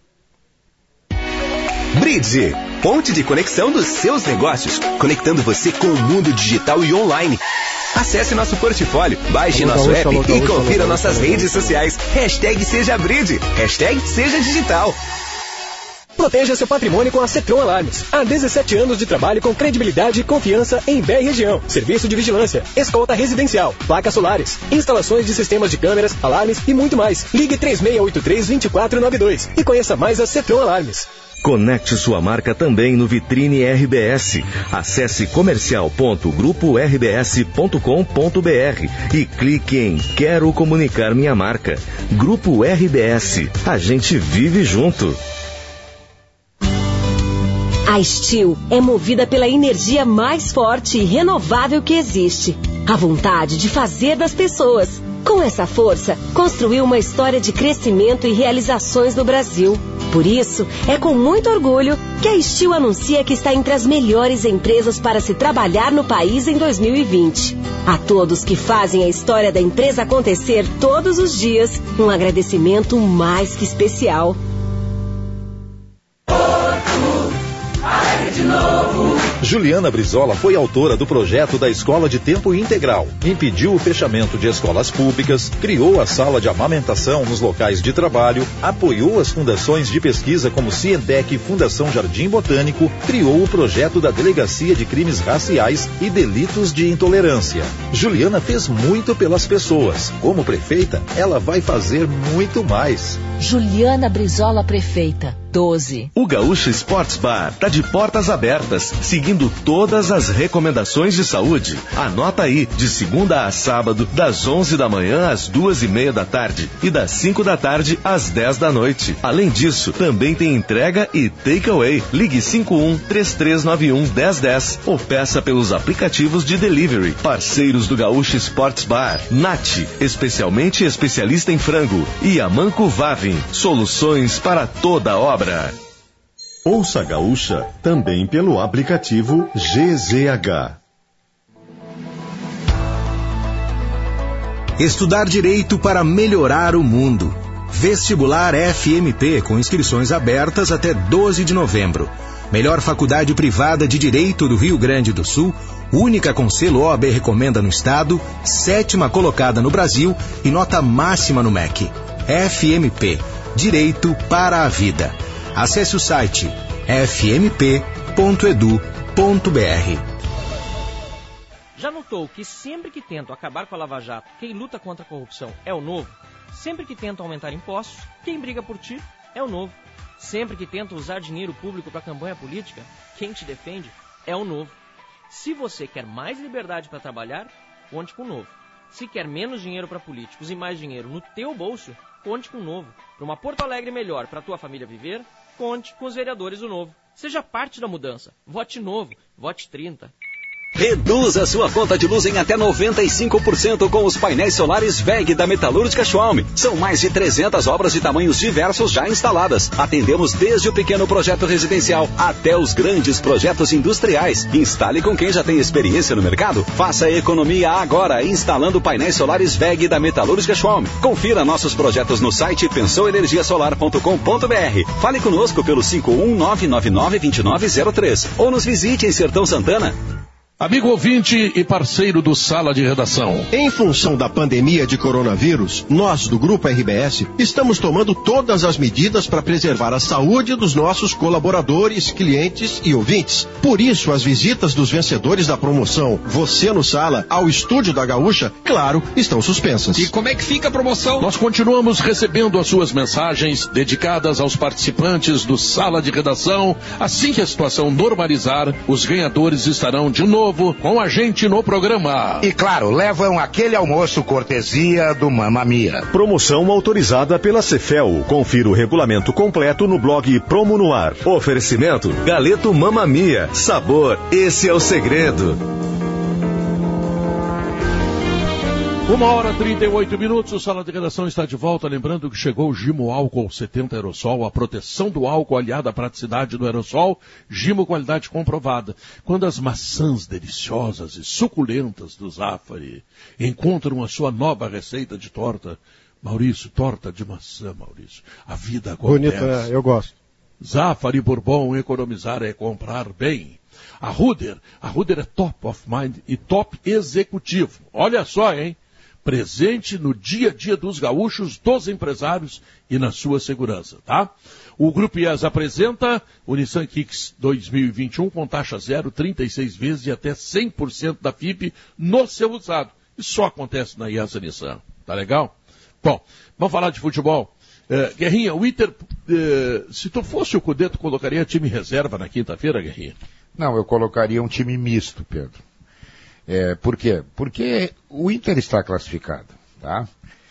S10: Bridge, ponte de conexão dos seus negócios, conectando você com o mundo digital e online. Acesse nosso portfólio, baixe alô, nosso gaúcha, app alô, gaúcha, e confira alô, nossas alô, redes alô. sociais. Hashtag Seja Bridge, hashtag Seja Digital.
S11: Proteja seu patrimônio com a Cetron Alarmes. Há dezessete anos de trabalho com credibilidade e confiança em Bé e região. Serviço de vigilância, escolta residencial, placas solares, instalações de sistemas de câmeras, alarmes e muito mais. Ligue três seis oito três, dois quatro nove dois e conheça mais a Cetron Alarmes.
S1: Conecte sua marca também no Vitrine R B S. Acesse comercial ponto grupo r b s ponto com ponto b r e clique em Quero comunicar minha marca. Grupo R B S. A gente vive junto.
S12: A Steel é movida pela energia mais forte e renovável que existe. A vontade de fazer das pessoas. Com essa força, construiu uma história de crescimento e realizações no Brasil. Por isso, é com muito orgulho que a Steel anuncia que está entre as melhores empresas para se trabalhar no país em dois mil e vinte. A todos que fazem a história da empresa acontecer todos os dias, um agradecimento mais que especial.
S13: De novo. Juliana Brizola foi autora do projeto da Escola de Tempo Integral, impediu o fechamento de escolas públicas, criou a sala de amamentação nos locais de trabalho, apoiou as fundações de pesquisa como Cientec e Fundação Jardim Botânico, criou o projeto da Delegacia de Crimes Raciais e Delitos de Intolerância. Juliana fez muito pelas pessoas. Como prefeita, ela vai fazer muito mais.
S14: Juliana Brizola, prefeita. doze.
S1: O Gaúcha Sports Bar está de portas abertas, seguindo todas as recomendações de saúde. Anota aí, de segunda a sábado, das onze da manhã às duas e meia da tarde e das cinco da tarde às dez da noite. Além disso, também tem entrega e takeaway. Ligue cinco um, três três nove um, um zero um zero ou peça pelos aplicativos de delivery. Parceiros do Gaúcha Sports Bar, Nati, especialmente especialista em frango, e Amanco Vavin, soluções para toda obra.
S15: Ouça a Gaúcha também pelo aplicativo G Z H.
S16: Estudar Direito para melhorar o mundo. Vestibular F M P com inscrições abertas até doze de novembro. Melhor faculdade privada de Direito do Rio Grande do Sul, única com selo O A B Recomenda no estado, sétima colocada no Brasil e nota máxima no M E C. F M P, Direito para a Vida. Acesse o site f m p ponto e d u ponto b r.
S17: Já notou que sempre que tentam acabar com a Lava Jato, quem luta contra a corrupção é o Novo? Sempre que tentam aumentar impostos, quem briga por ti é o Novo. Sempre que tentam usar dinheiro público para campanha política, quem te defende é o Novo. Se você quer mais liberdade para trabalhar, conte com o Novo. Se quer menos dinheiro para políticos e mais dinheiro no teu bolso, conte com o Novo. Para uma Porto Alegre melhor para tua família viver, conte com os vereadores do Novo. Seja parte da mudança. Vote Novo. Vote trinta.
S18: Reduza sua conta de luz em até noventa e cinco por cento com os painéis solares W E G da Metalúrgica Schwalm. São mais de trezentas obras de tamanhos diversos já instaladas. Atendemos desde o pequeno projeto residencial até os grandes projetos industriais. Instale com quem já tem experiência no mercado. Faça economia agora instalando painéis solares W E G da Metalúrgica Schwalm. Confira nossos projetos no site pensou energia solar ponto com ponto b r. Fale conosco pelo cinco um nove nove nove dois nove zero três ou nos visite em Sertão Santana.
S2: Amigo ouvinte e parceiro do Sala de Redação.
S4: Em função da pandemia de coronavírus, nós do Grupo R B S estamos tomando todas as medidas para preservar a saúde dos nossos colaboradores, clientes e ouvintes. Por isso, as visitas dos vencedores da promoção Você no Sala ao estúdio da Gaúcha, claro, estão suspensas.
S2: E como é que fica a promoção? Nós continuamos recebendo as suas mensagens dedicadas aos participantes do Sala de Redação. Assim que a situação normalizar, os ganhadores estarão de novo com a gente no programa.
S7: E claro, levam aquele almoço cortesia do Mamma Mia.
S15: Promoção autorizada pela Cefel. Confira o regulamento completo no blog Promo no Ar.
S1: Oferecimento Galeto Mamma Mia. Sabor, esse é o segredo.
S2: Uma hora e trinta e oito minutos, o Sala de Redação está de volta, lembrando que chegou o Gimo Álcool setenta Aerosol, a proteção do álcool aliada à praticidade do aerosol, Gimo qualidade comprovada. Quando as maçãs deliciosas e suculentas do Zafari encontram a sua nova receita de torta, Maurício, torta de maçã, Maurício, a vida acontece.
S4: Bonita, eu gosto.
S2: Zafari Bourbon, economizar é comprar bem. A Ruder, a Ruder é top of mind e top executivo. Olha só, hein? Presente no dia a dia dos gaúchos, dos empresários e na sua segurança, tá? O Grupo I E S apresenta o Nissan Kicks dois mil e vinte e um com taxa zero, trinta e seis vezes e até cem por cento da F I P no seu usado. Isso só acontece na I E S Nissan, tá legal? Bom, vamos falar de futebol. Uh, Guerrinha, o Inter, uh, se tu fosse o Cudê, tu colocaria time reserva na quinta-feira, Guerrinha?
S7: Não, eu colocaria um time misto, Pedro. É, por quê? Porque o Inter está classificado, tá?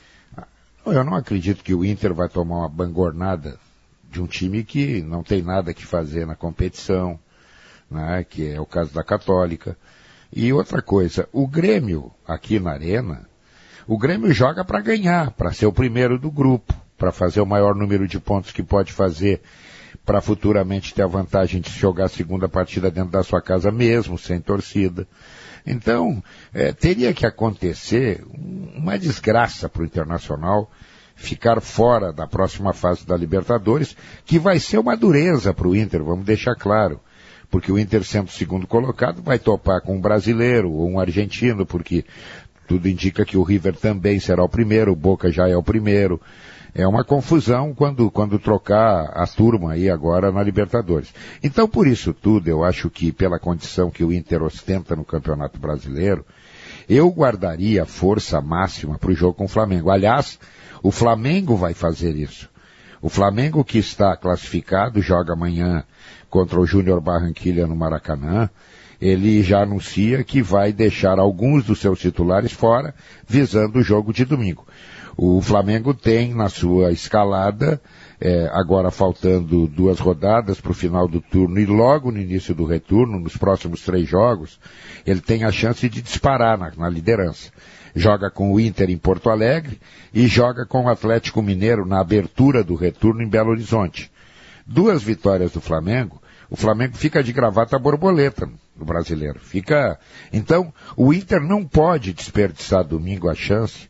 S7: Eu não acredito que o Inter vai tomar uma bangornada de um time que não tem nada que fazer na competição, né? Que é o caso da Católica. E outra coisa, o Grêmio aqui na Arena, o Grêmio joga para ganhar, para ser o primeiro do grupo, para fazer o maior número de pontos que pode fazer, para futuramente ter a vantagem de jogar a segunda partida dentro da sua casa mesmo, sem torcida. Então, é, teria que acontecer uma desgraça para o Internacional ficar fora da próxima fase da Libertadores, que vai ser uma dureza para o Inter, vamos deixar claro. Porque o Inter, sendo o segundo colocado, vai topar com um brasileiro ou um argentino, porque tudo indica que o River também será o primeiro, o Boca já é o primeiro. É uma confusão quando, quando trocar a turma aí agora na Libertadores. Então, por isso tudo, eu acho que pela condição que o Inter ostenta no Campeonato Brasileiro, eu guardaria força máxima para o jogo com o Flamengo. Aliás, o Flamengo vai fazer isso. O Flamengo, que está classificado, joga amanhã contra o Júnior Barranquilla no Maracanã. Ele já anuncia que vai deixar alguns dos seus titulares fora, visando o jogo de domingo. O Flamengo tem na sua escalada, é, agora faltando duas rodadas para o final do turno e logo no início do retorno, nos próximos três jogos, ele tem a chance de disparar na, na liderança. Joga com o Inter em Porto Alegre e joga com o Atlético Mineiro na abertura do retorno em Belo Horizonte. Duas vitórias do Flamengo, o Flamengo fica de gravata borboleta no Brasileiro. Fica... Então, o Inter não pode desperdiçar domingo a chance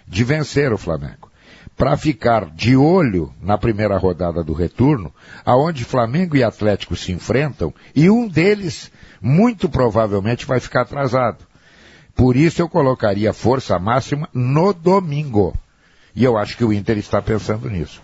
S7: de vencer o Flamengo, para ficar de olho na primeira rodada do retorno, aonde Flamengo e Atlético se enfrentam, e um deles, muito provavelmente, vai ficar atrasado. Por isso eu colocaria força máxima no domingo. E eu acho que o Inter está pensando nisso.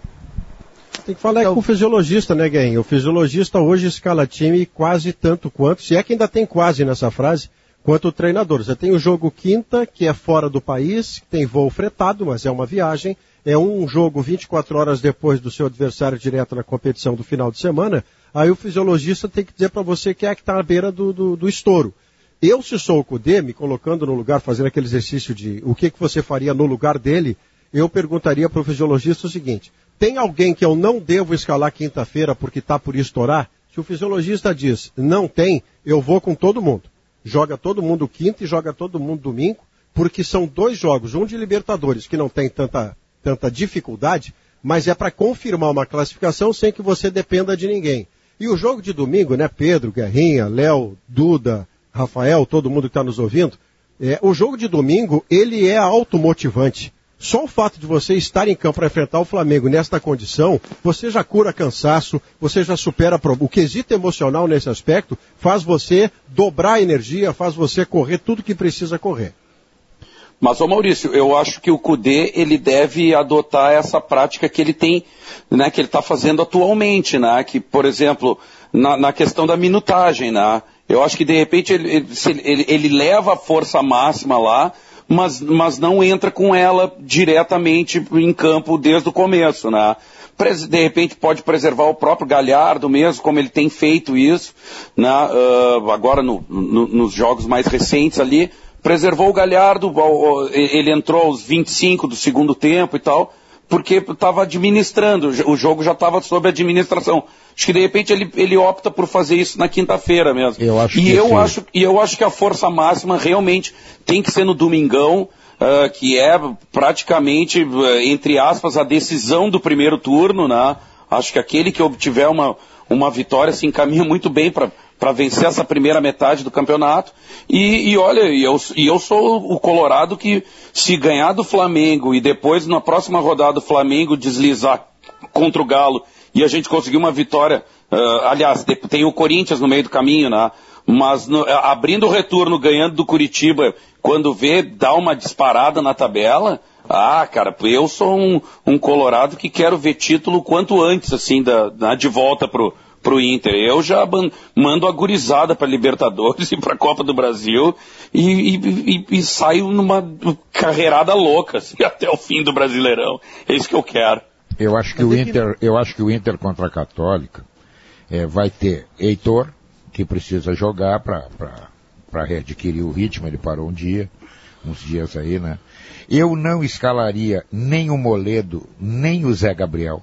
S4: Tem que falar com o fisiologista, né, Guilherme? O fisiologista hoje escala time quase tanto quanto, se é que ainda tem quase nessa frase, quanto o treinador. Você tem o jogo quinta, que é fora do país, tem voo fretado, mas é uma viagem. É um jogo vinte e quatro horas depois do seu adversário direto na competição do final de semana. Aí o fisiologista tem que dizer para você que é que está à beira do, do, do estouro. Eu, se sou o Cudê, me colocando no lugar, fazendo aquele exercício de o que, que você faria no lugar dele, eu perguntaria para o fisiologista o seguinte: tem alguém que eu não devo escalar quinta-feira porque está por estourar? Se o fisiologista diz, não tem, eu vou com todo mundo. Joga todo mundo quinta e joga todo mundo domingo, porque são dois jogos, um de Libertadores, que não tem tanta, tanta dificuldade, mas é para confirmar uma classificação sem que você dependa de ninguém. E o jogo de domingo, né, Pedro, Guerrinha, Léo, Duda, Rafael, todo mundo que está nos ouvindo, é, o jogo de domingo, ele é automotivante. Só o fato de você estar em campo para enfrentar o Flamengo nesta condição, você já cura cansaço, você já supera o quesito emocional nesse aspecto, faz você dobrar a energia, faz você correr tudo que precisa correr.
S8: Mas, ô Maurício, eu acho que o Cudê, ele deve adotar essa prática que ele tem, né, que ele está fazendo atualmente, né, que, por exemplo, na, na questão da minutagem, né, eu acho que de repente ele, ele, ele, ele leva a força máxima lá, mas, mas não entra com ela diretamente em campo desde o começo, né? De repente pode preservar o próprio Galhardo mesmo, como ele tem feito isso, né? Uh, agora no, no, nos jogos mais recentes ali, preservou o Galhardo, ele entrou aos vinte e cinco do segundo tempo e tal, porque estava administrando, o jogo já estava sob administração. Acho que de repente ele, ele opta por fazer isso na quinta-feira mesmo.
S7: Eu acho
S8: e,
S7: que
S8: eu
S7: sim.
S8: acho, e eu acho que a força máxima realmente tem que ser no domingão, uh, que é praticamente, uh, entre aspas, a decisão do primeiro turno, né? Acho que aquele que obtiver uma, uma vitória se encaminha muito bem para para vencer essa primeira metade do campeonato. E, e olha, e eu, e eu sou o Colorado que, se ganhar do Flamengo e depois na próxima rodada o Flamengo deslizar contra o Galo e a gente conseguir uma vitória, uh, aliás, tem o Corinthians no meio do caminho, né? Mas no, abrindo o retorno, ganhando do Curitiba, quando vê, dá uma disparada na tabela. Ah, cara, eu sou um, um Colorado que quero ver título quanto antes, assim, da, da, de volta pro pro Inter. Eu já mando a gurizada para Libertadores e para Copa do Brasil e, e, e, e saio numa carreirada louca, assim, até o fim do Brasileirão. É isso que eu quero.
S7: Eu acho que o Inter, eu acho que o Inter contra a Católica é, vai ter Heitor, que precisa jogar para readquirir o ritmo. Ele parou um dia, uns dias aí, né? Eu não escalaria nem o Moledo, nem o Zé Gabriel.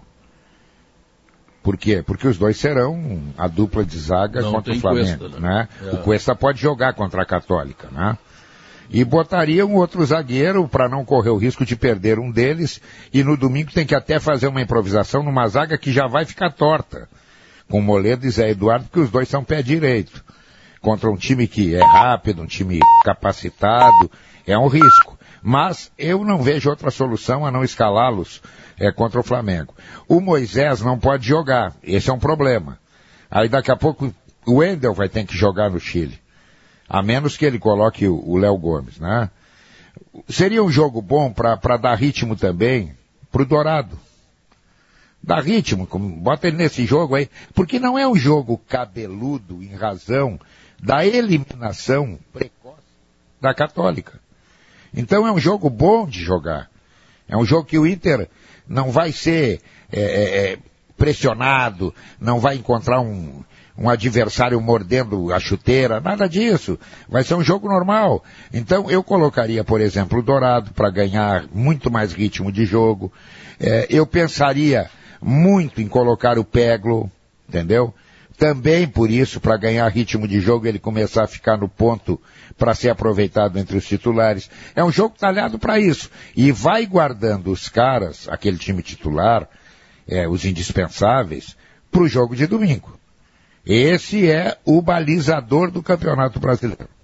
S7: Por quê? Porque os dois serão a dupla de zaga não contra o Flamengo, Cuesta, né? né? É. O Cuesta pode jogar contra a Católica, né? E botaria um outro zagueiro para não correr o risco de perder um deles, e no domingo tem que até fazer uma improvisação numa zaga que já vai ficar torta, com Moledo e Zé Eduardo, porque os dois são pé direito. Contra um time que é rápido, um time capacitado, é um risco. Mas eu não vejo outra solução a não escalá-los é, contra o Flamengo. O Moisés não pode jogar, esse é um problema. Aí daqui a pouco o Wendel vai ter que jogar no Chile, a menos que ele coloque o Léo Gomes, né? Seria um jogo bom para dar ritmo também pro Dourado. Dá ritmo, bota ele nesse jogo aí, porque não é um jogo cabeludo em razão da eliminação precoce da Católica. Então é um jogo bom de jogar. É um jogo que o Inter não vai ser é, é, pressionado, não vai encontrar um, um adversário mordendo a chuteira, nada disso. Vai ser um jogo normal. Então eu colocaria, por exemplo, o Dourado para ganhar muito mais ritmo de jogo. É, eu pensaria muito em colocar o Peglo, entendeu? Também por isso, para ganhar ritmo de jogo, ele começar a ficar no ponto para ser aproveitado entre os titulares. É um jogo talhado para isso. E vai guardando os caras, aquele time titular, é, os indispensáveis, para o jogo de domingo. Esse é o balizador do Campeonato Brasileiro.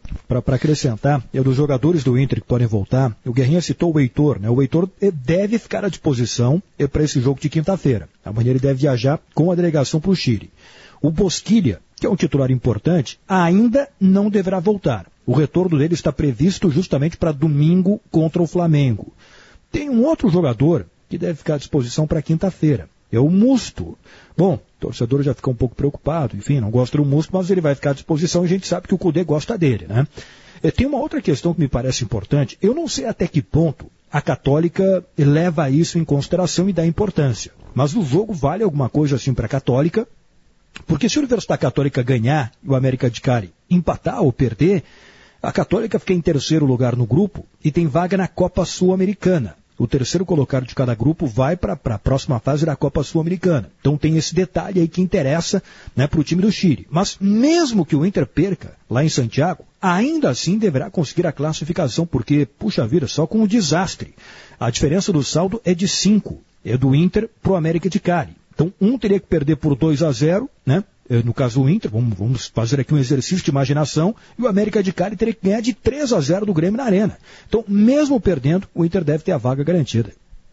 S6: para acrescentar, é dos jogadores do Inter que podem voltar. O Guerrinha citou o Heitor, né? O Heitor deve ficar à disposição para esse jogo de quinta-feira. Amanhã ele deve viajar com a delegação para o Chile. O Bosquilha, que é um titular importante, ainda não deverá voltar. O retorno dele está previsto justamente para domingo contra o Flamengo. Tem um outro jogador que deve ficar à disposição para quinta-feira. É o Musto. Bom, o torcedor já fica um pouco preocupado, enfim, não gosta do Musto, mas ele vai ficar à disposição e a gente sabe que o Cudê gosta dele, né? E tem uma outra questão que me parece importante. Eu não sei até que ponto a Católica leva isso em consideração e dá importância. Mas o jogo vale alguma coisa assim para a Católica, porque se a Universidade Católica ganhar e o América de Cali empatar ou perder, a Católica fica em terceiro lugar no grupo e tem vaga na Copa Sul-Americana. O terceiro colocado de cada grupo vai para a próxima fase da Copa Sul-Americana. Então tem esse detalhe aí que interessa, né, para o time do Chile. Mas mesmo que o Inter perca lá em Santiago, ainda assim deverá conseguir a classificação, porque, puxa vida, só com um desastre. A diferença do saldo é de cinco, é do Inter para o América de Cali. Então um teria que perder por dois a zero, né? No caso do Inter, vamos, vamos fazer aqui um exercício de imaginação, e o América de Cali teria que ganhar de três a zero do Grêmio na Arena. Então, mesmo perdendo, o Inter deve ter a vaga garantida.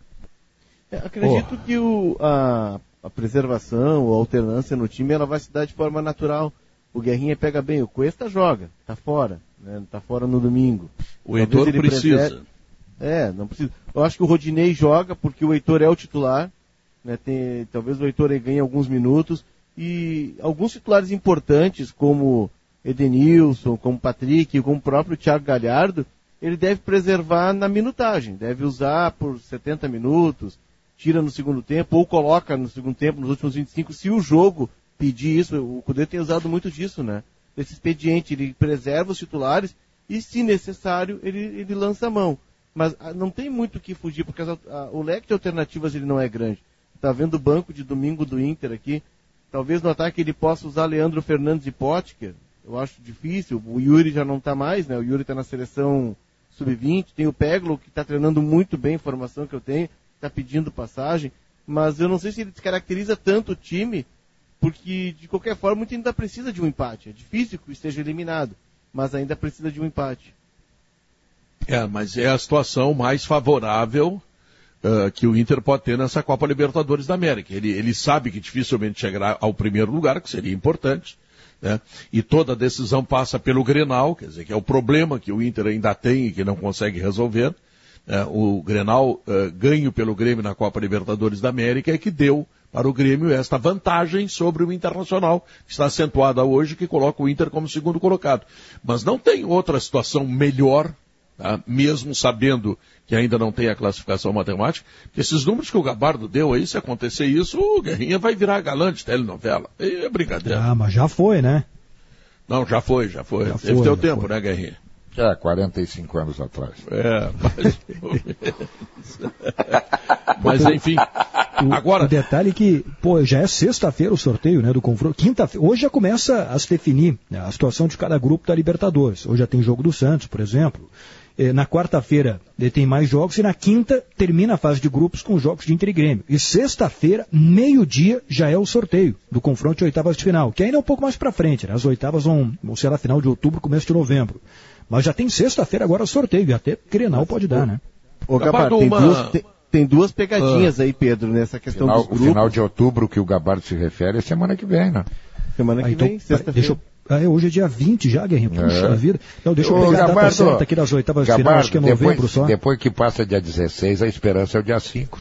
S5: É, acredito oh. que o, a, a preservação, a alternância no time, ela vai se dar de forma natural. O Guerrinha pega bem, o Cuesta joga, tá fora, né? Tá fora no domingo.
S2: O Heitor precisa. Prefere...
S5: É, não precisa. Eu acho que o Rodinei joga porque o Heitor é o titular, né? Tem, talvez o Heitor ganhe alguns minutos. E alguns titulares importantes, como Edenilson, como Patrick, como o próprio Thiago Galhardo, ele deve preservar na minutagem, deve usar por setenta minutos, tira no segundo tempo, ou coloca no segundo tempo, nos últimos vinte e cinco, se o jogo pedir isso. O Cudê tem usado muito disso, né? Esse expediente, ele preserva os titulares e, se necessário, ele, ele lança a mão. Mas a, não tem muito o que fugir, porque as, a, o leque de alternativas ele não é grande. Está vendo o banco de domingo do Inter aqui. Talvez no ataque ele possa usar Leandro Fernandes e Potker. Eu acho difícil. O Yuri já não está mais, né? O Yuri está na seleção sub vinte. Tem o Peglo, que está treinando muito bem, informação que eu tenho. Está pedindo passagem. Mas eu não sei se ele descaracteriza tanto o time, porque, de qualquer forma, o time ainda precisa de um empate. É difícil que esteja eliminado, mas ainda precisa de um empate.
S2: É, mas é a situação mais favorável Uh, que o Inter pode ter nessa Copa Libertadores da América. Ele, ele sabe que dificilmente chegará ao primeiro lugar, que seria importante, né? E toda a decisão passa pelo Grenal, quer dizer, que é o problema que o Inter ainda tem e que não consegue resolver. Né? O Grenal, uh, ganho pelo Grêmio na Copa Libertadores da América, é que deu para o Grêmio esta vantagem sobre o Internacional, que está acentuada hoje, que coloca o Inter como segundo colocado. Mas não tem outra situação melhor, tá? Mesmo sabendo que ainda não tem a classificação matemática, que esses números que o Gabardo deu aí, se acontecer isso, o Guerrinha vai virar galã de telenovela. É brincadeira.
S6: Ah, mas já foi, né?
S2: Não, já foi, já foi. Já Teve foi, teu tempo, foi. Né, Guerrinha?
S7: É, quarenta e cinco anos atrás.
S2: É, mas... mas enfim.
S6: O, Agora... o detalhe é que, pô, já é sexta-feira o sorteio, né, do confronto. Quinta-feira, hoje já começa a se definir, né, a situação de cada grupo da Libertadores. Hoje já tem jogo do Santos, por exemplo. Na quarta-feira tem mais jogos e na quinta termina a fase de grupos com jogos de Inter e Grêmio. E sexta-feira, meio-dia, já é o sorteio do confronto de oitavas de final, que ainda é um pouco mais para frente, né? As oitavas vão, vão ser lá final de outubro, começo de novembro. Mas já tem sexta-feira agora o sorteio, e até Grenal pode dar, né?
S5: Ô, Gabardo, tem, uma... duas, tem, tem duas pegadinhas ah. aí, Pedro, nessa questão
S7: final,
S5: dos grupos.
S7: O final de outubro que o Gabardo se refere é semana que vem, né?
S5: Semana que ah, então, vem, sexta-feira. Deixa eu...
S6: Ah, é, hoje é dia vinte já, Guerrinho. Puxa é. vida. Não, deixa eu pegar Ô, Gabardo, a data certa aqui das oitavas de final, acho que é novembro
S7: depois,
S6: só.
S7: Depois que passa dia dezesseis, a esperança é o dia cinco.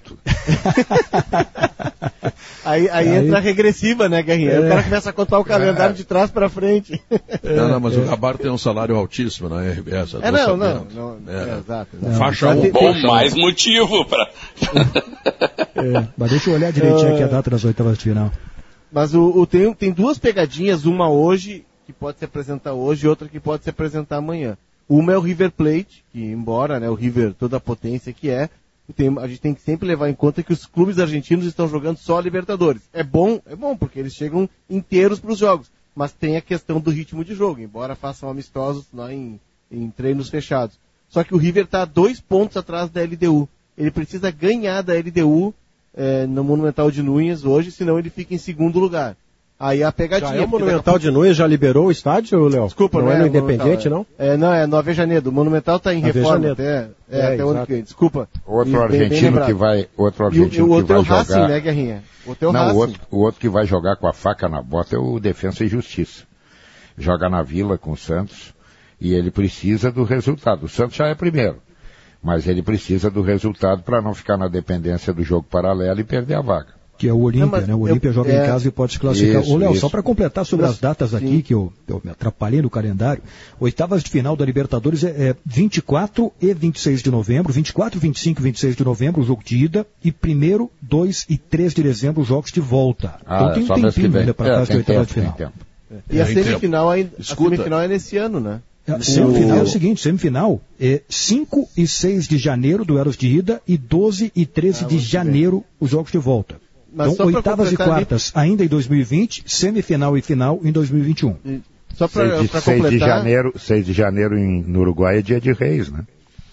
S5: aí, aí, aí entra a regressiva, né, Guerrinho? É. Aí o cara começa a contar o calendário é. de trás para frente.
S2: É. Não, não, mas é. o Gabardo tem um salário altíssimo na R B S.
S5: É, não, não, não, não. É. É, exato. Não.
S2: Faixa um,
S8: bom, mais motivo para...
S6: é, mas deixa eu olhar direitinho aqui a data das oitavas de final.
S5: Mas o, o, tem, tem duas pegadinhas, uma hoje, que pode se apresentar hoje, e outra que pode se apresentar amanhã. Uma é o River Plate, que embora, né, o River, toda a potência que é, tem, a gente tem que sempre levar em conta que os clubes argentinos estão jogando só a Libertadores. É bom, é bom, porque eles chegam inteiros para os jogos, mas tem a questão do ritmo de jogo, embora façam amistosos lá em, em treinos fechados. Só que o River está dois pontos atrás da L D U. Ele precisa ganhar da L D U é, no Monumental de Núñez hoje, senão ele fica em segundo lugar. Aí a pegadinha...
S4: Já é o Monumental de Nunes, já liberou o estádio, Léo?
S5: Desculpa,
S4: não, não é no Independente, não?
S5: É, não, é no Avejanedo. O Monumental está em reforma até, é, é, até o ano que vem. Desculpa.
S7: Outro
S5: e,
S7: argentino
S5: bem, bem
S7: que vai, outro argentino
S5: e o, o outro
S7: que vai
S5: é o
S7: jogar...
S5: Racing, né, Guerrinha? O outro é o
S7: não,
S5: Racing.
S7: o outro, o outro que vai jogar com a faca na bota é o Defensa e Justiça. Joga na Vila com o Santos e ele precisa do resultado. O Santos já é primeiro, mas ele precisa do resultado para não ficar na dependência do jogo paralelo e perder a vaga.
S6: Que é o Olímpia, né? O Olímpia joga é... em casa e pode se classificar. Ô, Léo, só para completar sobre as datas aqui, sim, que eu, eu me atrapalhei no calendário, oitavas de final da Libertadores é, é vinte e quatro e vinte e seis de novembro, vinte e quatro, vinte e cinco e vinte e seis de novembro, o jogo de ida, e primeiro, dois e três de dezembro, os jogos de volta.
S7: Ah,
S6: então tem um tempinho ainda para trás
S7: é,
S6: da oitava de final.
S5: É. E a semifinal, ainda, a semifinal é nesse ano, né?
S6: A semifinal é o seguinte, semifinal é cinco e seis de janeiro, duelos de ida, e doze e treze ah, de janeiro, bem. Os jogos de volta. Mas então, oitavas e quartas ali... ainda em dois mil e vinte, semifinal e final em dois mil e vinte e um.
S5: Só para completar...
S7: seis de janeiro, seis de janeiro em, no Uruguai é dia de Reis, né?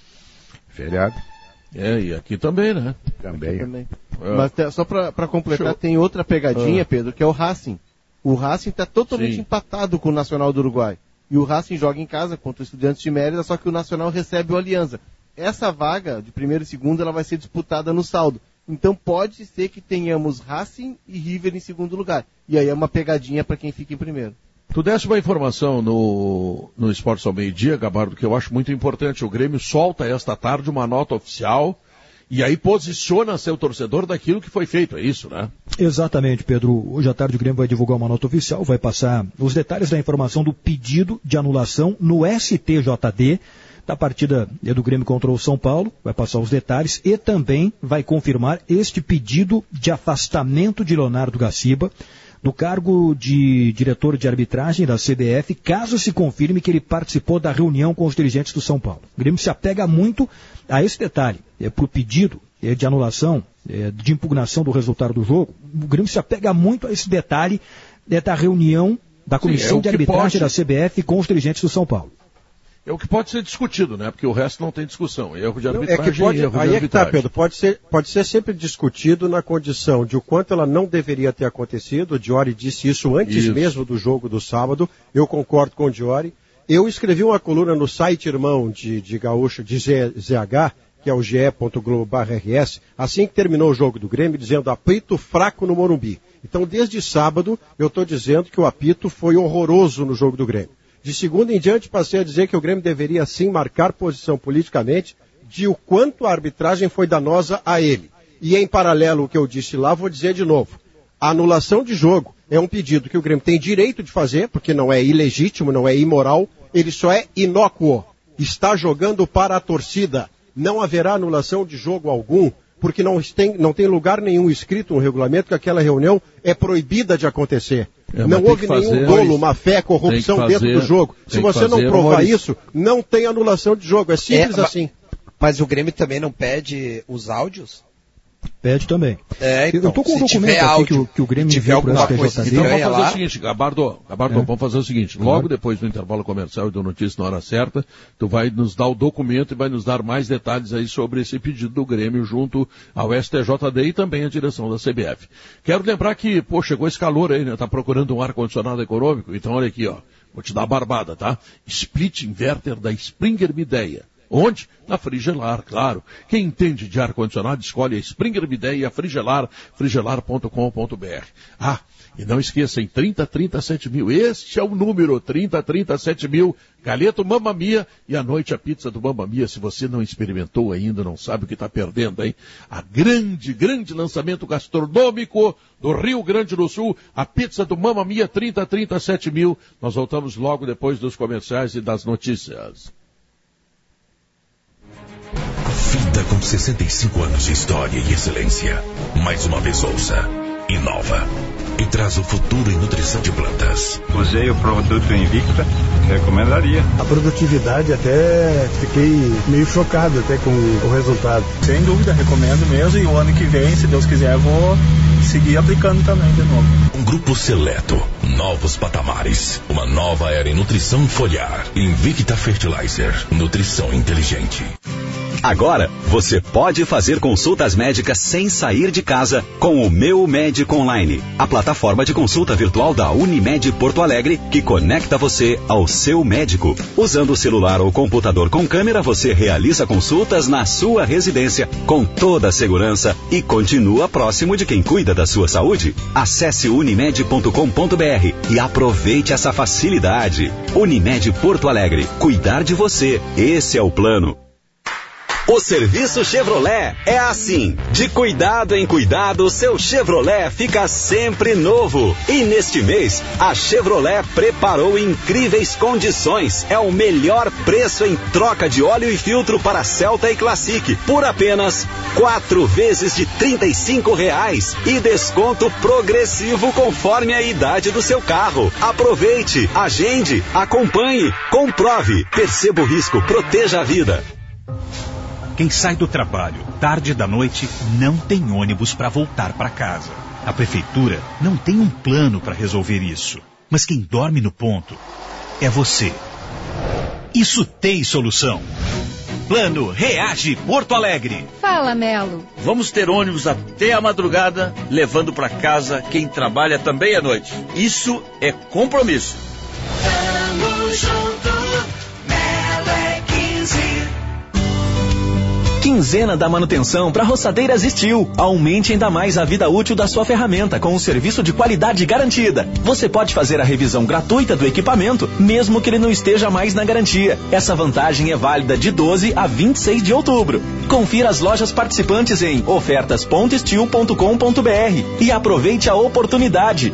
S7: Feriado.
S2: É, e aqui também, né?
S7: Também.
S5: também. É. Mas te, só para completar, Show. Tem outra pegadinha, é. Pedro, que é o Racing. O Racing está totalmente Sim. empatado com o Nacional do Uruguai. E o Racing joga em casa contra o Estudiantes de Mérida, só que o Nacional recebe o Alianza. Essa vaga de primeiro e segundo, ela vai ser disputada no saldo. Então pode ser que tenhamos Racing e River em segundo lugar. E aí é uma pegadinha para quem fica em primeiro.
S2: Tu desse uma informação no, no Esportes ao Meio-Dia, Gabardo, que eu acho muito importante. O Grêmio solta esta tarde uma nota oficial e aí posiciona seu torcedor daquilo que foi feito, é isso, né?
S6: Exatamente, Pedro. Hoje à tarde o Grêmio vai divulgar uma nota oficial, vai passar os detalhes da informação do pedido de anulação no S T J D, da partida do Grêmio contra o São Paulo, vai passar os detalhes e também vai confirmar este pedido de afastamento de Leonardo Gaciba do cargo de diretor de arbitragem da C B F, caso se confirme que ele participou da reunião com os dirigentes do São Paulo. O Grêmio se apega muito a esse detalhe, é, para o pedido é, de anulação, é, de impugnação do resultado do jogo. O Grêmio se apega muito a esse detalhe é, da reunião da comissão Sim, é de arbitragem pode... da C B F com os dirigentes do São Paulo.
S2: É o que pode ser discutido, né? Porque o resto não tem discussão. Erro de arbitragem,
S4: é que pode,
S2: erro
S4: aí
S2: de
S4: é que tá, Pedro. Pode ser, pode ser sempre discutido na condição de o quanto ela não deveria ter acontecido. O Diori disse isso antes isso. mesmo do jogo do sábado. Eu concordo com o Diori. Eu escrevi uma coluna no site irmão de, de Gaúcho, de Z H, que é o ge ponto globo barra R S, assim que terminou o jogo do Grêmio, dizendo apito fraco no Morumbi. Então, desde sábado, eu estou dizendo que o apito foi horroroso no jogo do Grêmio. De segunda em diante, passei a dizer que o Grêmio deveria sim marcar posição politicamente de o quanto a arbitragem foi danosa a ele. E em paralelo o que eu disse lá, vou dizer de novo. A anulação de jogo é um pedido que o Grêmio tem direito de fazer, porque não é ilegítimo, não é imoral, ele só é inócuo. Está jogando para a torcida. Não haverá anulação de jogo algum, porque não tem, não tem lugar nenhum escrito no regulamento que aquela reunião é proibida de acontecer. É, não houve nenhum dolo, má fé, corrupção fazer, dentro do jogo. Se você não provar Maurício. isso, não tem anulação de jogo. É simples é, assim.
S9: Mas o Grêmio também não pede os áudios?
S6: Pede também.
S9: É, então,
S6: eu estou com um documento aqui
S9: áudio,
S6: que, o, que o Grêmio enviou para o S T J D.
S2: Então vamos fazer lá. o seguinte, Gabardo, Gabardo é. vamos fazer o seguinte. Logo claro. depois do intervalo comercial e do Notícia na Hora Certa, tu vai nos dar o documento e vai nos dar mais detalhes aí sobre esse pedido do Grêmio junto ao S T J D e também à direção da C B F. Quero lembrar que, pô, chegou esse calor aí, né? Tá procurando um ar-condicionado econômico? Então olha aqui, ó. Vou te dar a barbada, tá? Split Inverter da Springer Mideia. Onde? Na Frigelar, claro. Quem entende de ar-condicionado escolhe a Springer Mideia e a Frigelar, frigelar ponto com ponto b r. Ah, e não esqueçam, trinta, trinta e sete mil. Este é o número, trinta, trinta e sete mil. Galeto Mamma Mia e à noite a pizza do Mamma Mia. Se você não experimentou ainda, não sabe o que está perdendo, hein? A grande, grande lançamento gastronômico do Rio Grande do Sul, a pizza do Mamma Mia, trinta, trinta e sete mil. Nós voltamos logo depois dos comerciais e das notícias.
S19: Vida com sessenta e cinco anos de história e excelência. Mais uma vez ouça, inova e traz o futuro em nutrição de plantas.
S20: Usei o produto Invicta, recomendaria.
S21: A produtividade, até fiquei meio chocado até com o resultado.
S22: Sem dúvida, recomendo mesmo, e o ano que vem, se Deus quiser, vou seguir aplicando também de novo.
S19: Um grupo seleto, novos patamares, uma nova era em nutrição foliar. Invicta Fertilizer, nutrição inteligente.
S18: Agora, você pode fazer consultas médicas sem sair de casa com o Meu Médico Online, a plataforma de consulta virtual da Unimed Porto Alegre que conecta você ao seu médico. Usando o celular ou computador com câmera, você realiza consultas na sua residência com toda a segurança e continua próximo de quem cuida da sua saúde. Acesse unimed ponto com ponto br e aproveite essa facilidade. Unimed Porto Alegre. Cuidar de você. Esse é o plano. O serviço Chevrolet é assim, de cuidado em cuidado, seu Chevrolet fica sempre novo. E neste mês, a Chevrolet preparou incríveis condições. É o melhor preço em troca de óleo e filtro para Celta e Classic, por apenas quatro vezes de trinta e cinco reais e desconto progressivo conforme a idade do seu carro. Aproveite, agende, acompanhe, comprove, perceba o risco, proteja a vida.
S3: Quem sai do trabalho tarde da noite não tem ônibus para voltar para casa. A prefeitura não tem um plano para resolver isso. Mas quem dorme no ponto é você. Isso tem solução. Plano Reage Porto Alegre.
S10: Fala, Melo.
S23: Vamos ter ônibus até a madrugada, levando para casa quem trabalha também à noite. Isso é compromisso.
S10: Tamo junto, Melo é quinze.
S24: Quinzena da manutenção para roçadeiras Steel. Aumente ainda mais a vida útil da sua ferramenta com um serviço de qualidade garantida. Você pode fazer a revisão gratuita do equipamento, mesmo que ele não esteja mais na garantia. Essa vantagem é válida de doze a vinte e seis de outubro. Confira as lojas participantes em ofertas ponto steel ponto com ponto br e aproveite a oportunidade.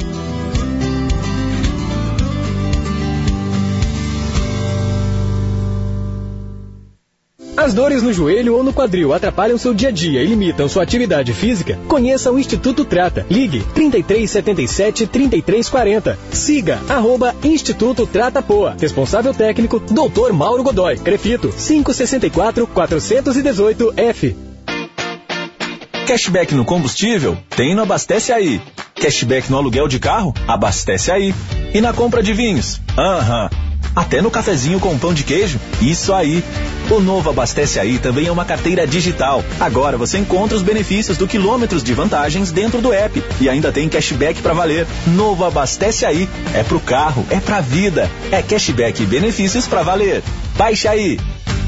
S11: As dores no joelho ou no quadril atrapalham seu dia a dia e limitam sua atividade física? Conheça o Instituto Trata. Ligue trinta e três setenta e sete, trinta e três quarenta. Siga arroba Instituto Trata Poa. Responsável técnico, doutor Mauro Godoy. Crefito, quinhentos e sessenta e quatro, quatrocentos e dezoito F.
S24: Cashback no combustível? Tem no Abastece Aí. Cashback no aluguel de carro? Abastece Aí. E na compra de vinhos? Aham. Até no cafezinho com pão de queijo? Isso aí. O novo Abastece Aí também é uma carteira digital. Agora você encontra os benefícios do quilômetros de vantagens dentro do app. E ainda tem cashback para valer. Novo Abastece Aí. É pro carro, é pra vida. É cashback e benefícios para valer. Baixa aí.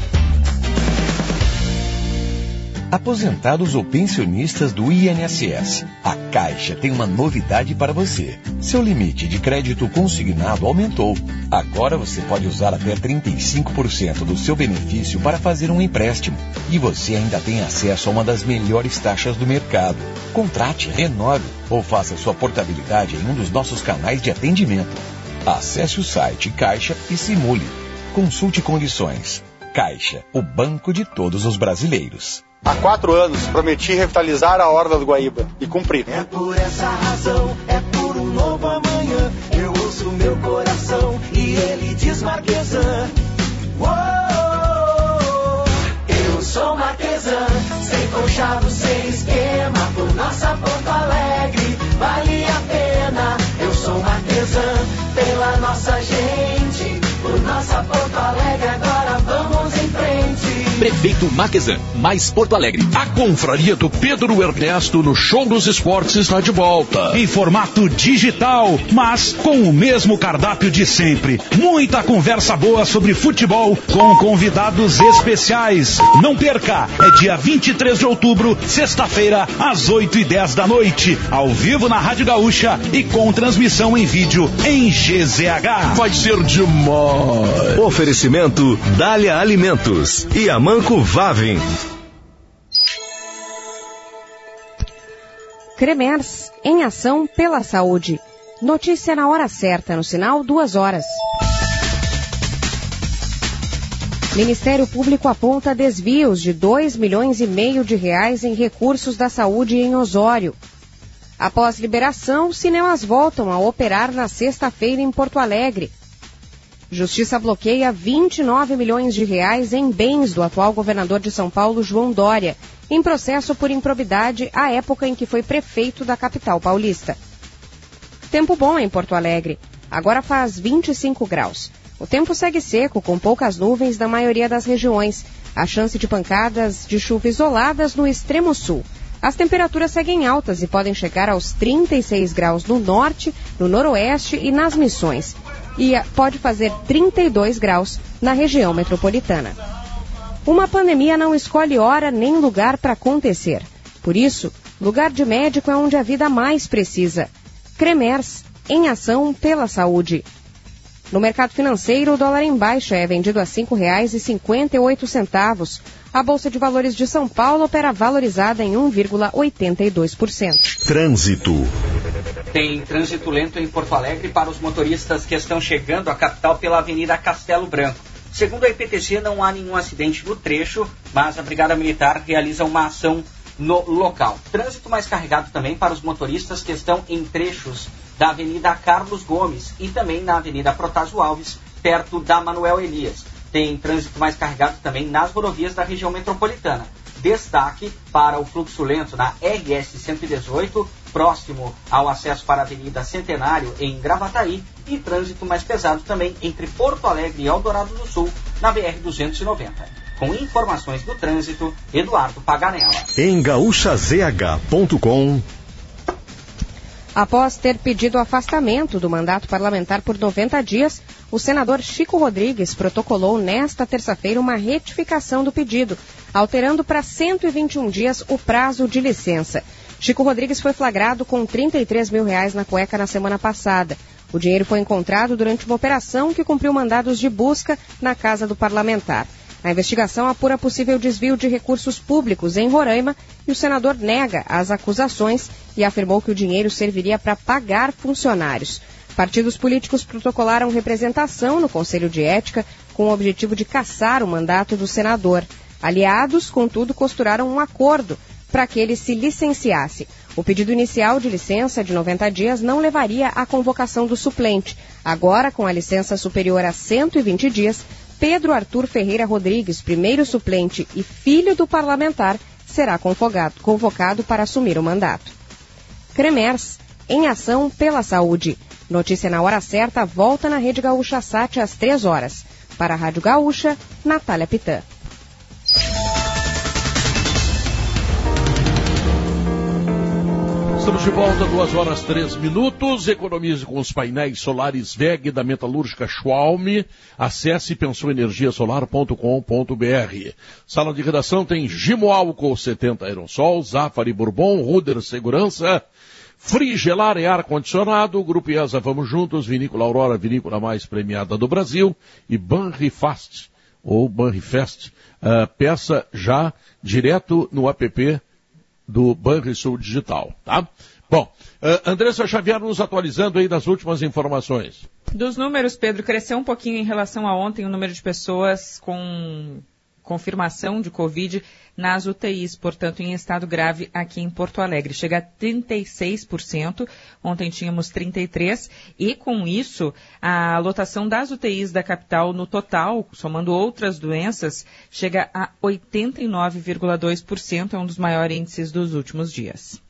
S25: Aposentados ou pensionistas do I N S S, a Caixa tem uma novidade para você. Seu limite de crédito consignado aumentou. Agora você pode usar até trinta e cinco por cento do seu benefício para fazer um empréstimo. E você ainda tem acesso a uma das melhores taxas do mercado. Contrate, renove ou faça sua portabilidade em um dos nossos canais de atendimento. Acesse o site Caixa e simule. Consulte condições. Caixa, o banco de todos os brasileiros.
S26: Há quatro anos, prometi revitalizar a Orla do Guaíba e cumpri.
S10: É por essa razão, é por um novo amanhã. Eu ouço meu coração e ele diz Marquesan. Uou, eu sou Marquesan, sem conchavo, sem esquema. Por nossa Porto Alegre, vale a pena. Eu sou Marquesan, pela nossa gente. Por nossa Porto Alegre, agora vamos em frente.
S27: Prefeito Marquesan, mais Porto Alegre.
S2: A confraria do Pedro Ernesto no Show dos Esportes está de volta.
S28: Em formato digital, mas com o mesmo cardápio de sempre. Muita conversa boa sobre futebol com convidados especiais. Não perca, é dia vinte e três de outubro, sexta-feira, às oito e dez da noite. Ao vivo na Rádio Gaúcha e com transmissão em vídeo em G Z H.
S2: Vai ser demais.
S1: Oferecimento Dália Alimentos e Amanco Vavin.
S29: Cremers, em ação pela saúde. Notícia na hora certa, no sinal duas horas. Ministério Público aponta desvios de dois milhões e meio de reais em recursos da saúde em Osório. Após liberação, cinemas voltam a operar na sexta-feira em Porto Alegre. Justiça bloqueia vinte e nove milhões de reais em bens do atual governador de São Paulo, João Dória, em processo por improbidade à época em que foi prefeito da capital paulista. Tempo bom em Porto Alegre. Agora faz vinte e cinco graus. O tempo segue seco, com poucas nuvens na maioria das regiões. Há chance de pancadas de chuva isoladas no extremo sul. As temperaturas seguem altas e podem chegar aos trinta e seis graus no norte, no noroeste e nas Missões. E pode fazer trinta e dois graus na região metropolitana. Uma pandemia não escolhe hora nem lugar para acontecer. Por isso, lugar de médico é onde a vida mais precisa. Cremers, em ação pela saúde. No mercado financeiro, o dólar em baixa é vendido a cinco reais e cinquenta e oito centavos. A Bolsa de Valores de São Paulo opera valorizada em um vírgula oitenta e dois por cento.
S1: Trânsito.
S5: Tem trânsito lento em Porto Alegre para os motoristas que estão chegando à capital pela Avenida Castelo Branco. Segundo a I P T C, não há nenhum acidente no trecho, mas a Brigada Militar realiza uma ação no local. Trânsito mais carregado também para os motoristas que estão em trechos da Avenida Carlos Gomes e também na Avenida Protásio Alves, perto da Manuel Elias. Tem trânsito mais carregado também nas rodovias da região metropolitana. Destaque para o fluxo lento na R S cento e dezoito, próximo ao acesso para a Avenida Centenário em Gravataí, e trânsito mais pesado também entre Porto Alegre e Eldorado do Sul, na B R duzentos e noventa. Com informações do trânsito, Eduardo Paganella.
S1: Em gaúcha z h ponto com.
S29: Após ter pedido o afastamento do mandato parlamentar por noventa dias, o senador Chico Rodrigues protocolou nesta terça-feira uma retificação do pedido, alterando para cento e vinte e um dias o prazo de licença. Chico Rodrigues foi flagrado com trinta e três mil reais na cueca na semana passada. O dinheiro foi encontrado durante uma operação que cumpriu mandados de busca na casa do parlamentar. A investigação apura possível desvio de recursos públicos em Roraima e o senador nega as acusações e afirmou que o dinheiro serviria para pagar funcionários. Partidos políticos protocolaram representação no Conselho de Ética com o objetivo de cassar o mandato do senador. Aliados, contudo, costuraram um acordo para que ele se licenciasse. O pedido inicial de licença de noventa dias não levaria à convocação do suplente. Agora, com a licença superior a cento e vinte dias, Pedro Arthur Ferreira Rodrigues, primeiro suplente e filho do parlamentar, será convocado, convocado para assumir o mandato. Cremers, em ação pela saúde. Notícia na hora certa, volta na Rede Gaúcha Sat às três horas. Para a Rádio Gaúcha, Natália Pitã.
S2: Estamos de volta, duas horas três minutos. Economize com os painéis solares V E G da metalúrgica Schwalm. Acesse pensou energia solar ponto com ponto b r. Sala de redação tem Gimo Álcool setenta Aerosol, Zafari Bourbon, Ruder Segurança, Frigelar e ar-condicionado, Grupo IESA Vamos Juntos, Vinícola Aurora, vinícola mais premiada do Brasil, e Banrifast, ou Banrifest, uh, peça já direto no app do Banrisul Digital, tá? Bom, uh, Andressa Xavier nos atualizando aí das últimas informações.
S7: Dos números, Pedro, cresceu um pouquinho em relação a ontem o número de pessoas com confirmação de Covid nas U T Is, portanto, em estado grave aqui em Porto Alegre. Chega a trinta e seis por cento, ontem tínhamos trinta e três por cento, e com isso, a lotação das U T Is da capital no total, somando outras doenças, chega a oitenta e nove vírgula dois por cento, é um dos maiores índices dos últimos dias.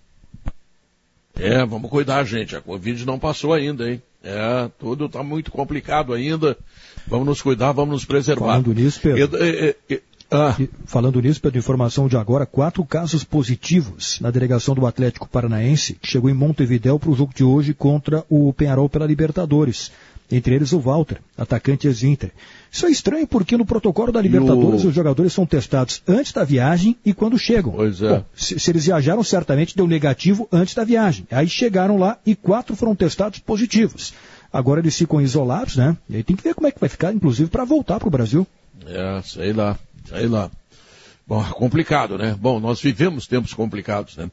S2: É, vamos cuidar, gente, a Covid não passou ainda, hein? É, tudo está muito complicado ainda, vamos nos cuidar, vamos nos preservar.
S6: Falando nisso, Pedro...
S2: Eu, eu, eu, Ah.
S6: Falando nisso, Pedro, informação de agora, quatro casos positivos na delegação do Atlético Paranaense, que chegou em Montevidéu para o jogo de hoje contra o Peñarol pela Libertadores. Entre eles o Walter, atacante ex-Inter. Isso é estranho porque no protocolo da Libertadores o... os jogadores são testados antes da viagem e quando chegam.
S2: Pois é.
S6: Bom, se, se eles viajaram, certamente deu negativo antes da viagem. Aí chegaram lá e quatro foram testados positivos. Agora eles ficam isolados, né? E aí tem que ver como é que vai ficar, inclusive, para voltar para o Brasil.
S2: É, sei lá. Sei lá. Bom, complicado, né? Bom, nós vivemos tempos complicados, né?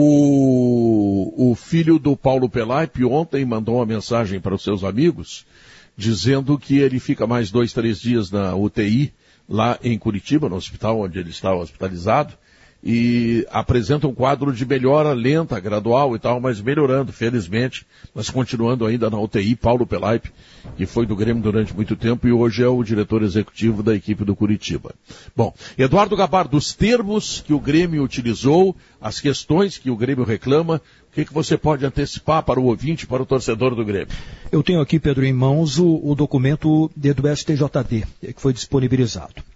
S2: O, o filho do Paulo Pelaipe ontem mandou uma mensagem para os seus amigos dizendo que ele fica mais dois, três dias na U T I lá em Curitiba, no hospital onde ele estava hospitalizado, e apresenta um quadro de melhora lenta, gradual e tal, mas melhorando, felizmente, mas continuando ainda na U T I. Paulo Pelaipe, que foi do Grêmio durante muito tempo e hoje é o diretor executivo da equipe do Curitiba. Bom, Eduardo Gabar, dos termos que o Grêmio utilizou, as questões que o Grêmio reclama, o que, que você pode antecipar para o ouvinte, para o torcedor do Grêmio?
S6: Eu tenho aqui, Pedro, em mãos o, o documento do S T J D, que foi disponibilizado.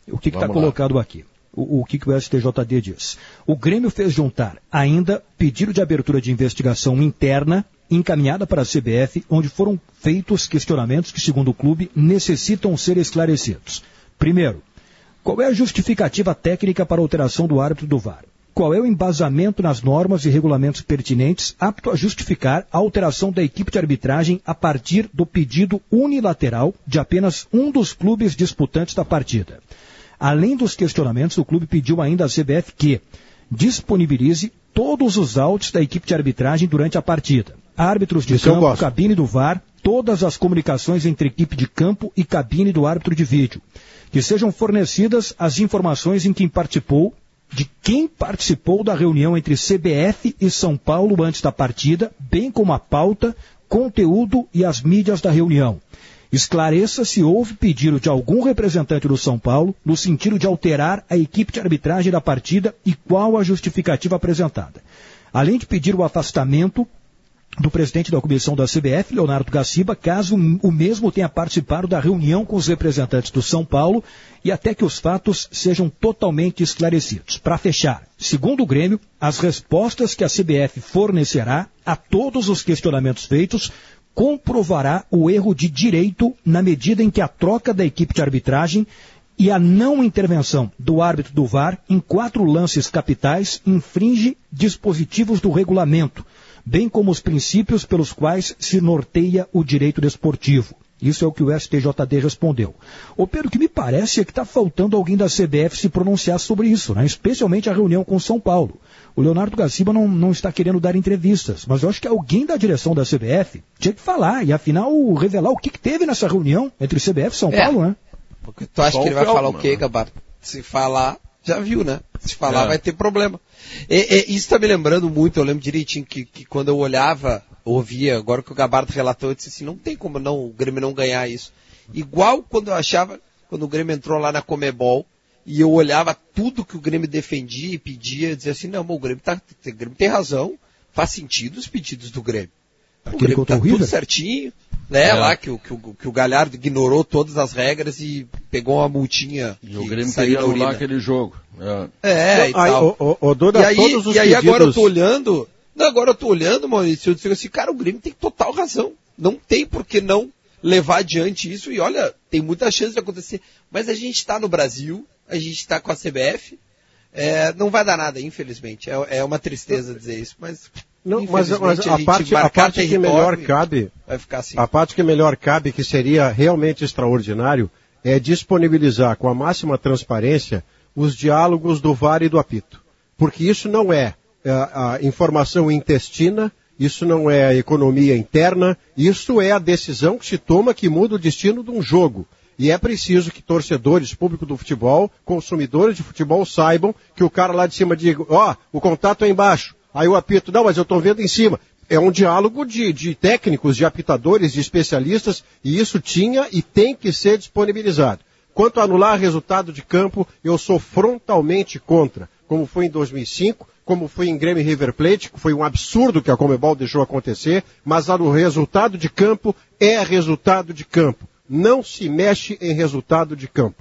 S6: O que está colocado aqui? O, o que, que o S T J D diz? O Grêmio fez juntar ainda pedido de abertura de investigação interna encaminhada para a C B F, onde foram feitos questionamentos que, segundo o clube, necessitam ser esclarecidos. Primeiro, qual é a justificativa técnica para a alteração do árbitro do V A R? Qual é o embasamento nas normas e regulamentos pertinentes apto a justificar a alteração da equipe de arbitragem a partir do pedido unilateral de apenas um dos clubes disputantes da partida? Além dos questionamentos, o clube pediu ainda à C B F que disponibilize todos os autos da equipe de arbitragem durante a partida. Árbitros de
S4: Isso
S6: campo, cabine do V A R, todas as comunicações entre equipe de campo e cabine do árbitro de vídeo. Que sejam fornecidas as informações em quem participou, de quem participou da reunião entre C B F e São Paulo antes da partida, bem como a pauta, conteúdo e as mídias da reunião. Esclareça se houve pedido de algum representante do São Paulo no sentido de alterar a equipe de arbitragem da partida e qual a justificativa apresentada. Além de pedir o afastamento do presidente da comissão da C B F, Leonardo Gaciba, caso o mesmo tenha participado da reunião com os representantes do São Paulo e até que os fatos sejam totalmente esclarecidos. Para fechar, segundo o Grêmio, as respostas que a C B F fornecerá a todos os questionamentos feitos comprovará o erro de direito na medida em que a troca da equipe de arbitragem e a não intervenção do árbitro do V A R em quatro lances capitais infringe dispositivos do regulamento, bem como os princípios pelos quais se norteia o direito desportivo. Isso é o que o S T J D respondeu. Ô Pedro, o que me parece é que está faltando alguém da C B F se pronunciar sobre isso, né? Especialmente a reunião com São Paulo. O Leonardo Gaciba não, não está querendo dar entrevistas, mas eu acho que alguém da direção da C B F tinha que falar e, afinal, revelar o que, que teve nessa reunião entre C B F e São é. Paulo, né?
S8: Porque tu acha Só que ele vai falar o quê, Gabardo? Se falar, já viu, né? Se falar, é. vai ter problema. E, e, isso está me lembrando muito, eu lembro direitinho que, que quando eu olhava, ouvia, agora que o Gabardo relatou, eu disse assim, não tem como não, o Grêmio não ganhar isso. Igual quando eu achava, quando o Grêmio entrou lá na Comebol, e eu olhava tudo que o Grêmio defendia e pedia, dizia assim, não, o Grêmio, tá, o Grêmio tem razão, faz sentido os pedidos do Grêmio. O
S4: Aquele
S8: Grêmio tá tudo certinho, né, é. lá que o, que, o, que o Galhardo ignorou todas as regras e pegou uma multinha.
S2: E o Grêmio queria anular aquele jogo. É,
S8: é
S4: não,
S8: e tal.
S4: Aí, o, o, o Duda,
S8: e aí,
S4: todos os
S8: e aí
S4: pedidos...
S8: agora eu tô olhando, não, agora eu tô olhando, Maurício, eu digo assim, cara, o Grêmio tem total razão. Não tem por que não levar adiante isso e olha, tem muita chance de acontecer. Mas a gente está no Brasil, a gente está com a C B F, é, não vai dar nada, infelizmente. É, é uma tristeza dizer isso, mas...
S4: Não, mas, mas a, a parte, a parte que melhor cabe,
S8: vai ficar assim.
S4: a parte que melhor cabe, que seria realmente extraordinário, é disponibilizar com a máxima transparência os diálogos do V A R e do apito. Porque isso não é a, a informação intestina, isso não é a economia interna, isso é a decisão que se toma que muda o destino de um jogo. E é preciso que torcedores, público do futebol, consumidores de futebol saibam que o cara lá de cima diga, ó, oh, o contato é embaixo. Aí o apito, não, mas eu estou vendo em cima. É um diálogo de, de técnicos, de apitadores, de especialistas, e isso tinha e tem que ser disponibilizado. Quanto a anular resultado de campo, eu sou frontalmente contra, como foi em dois mil e cinco, como foi em Grêmio e River Plate, que foi um absurdo que a Comebol deixou acontecer, mas o resultado de campo é resultado de campo. Não se mexe em resultado de campo.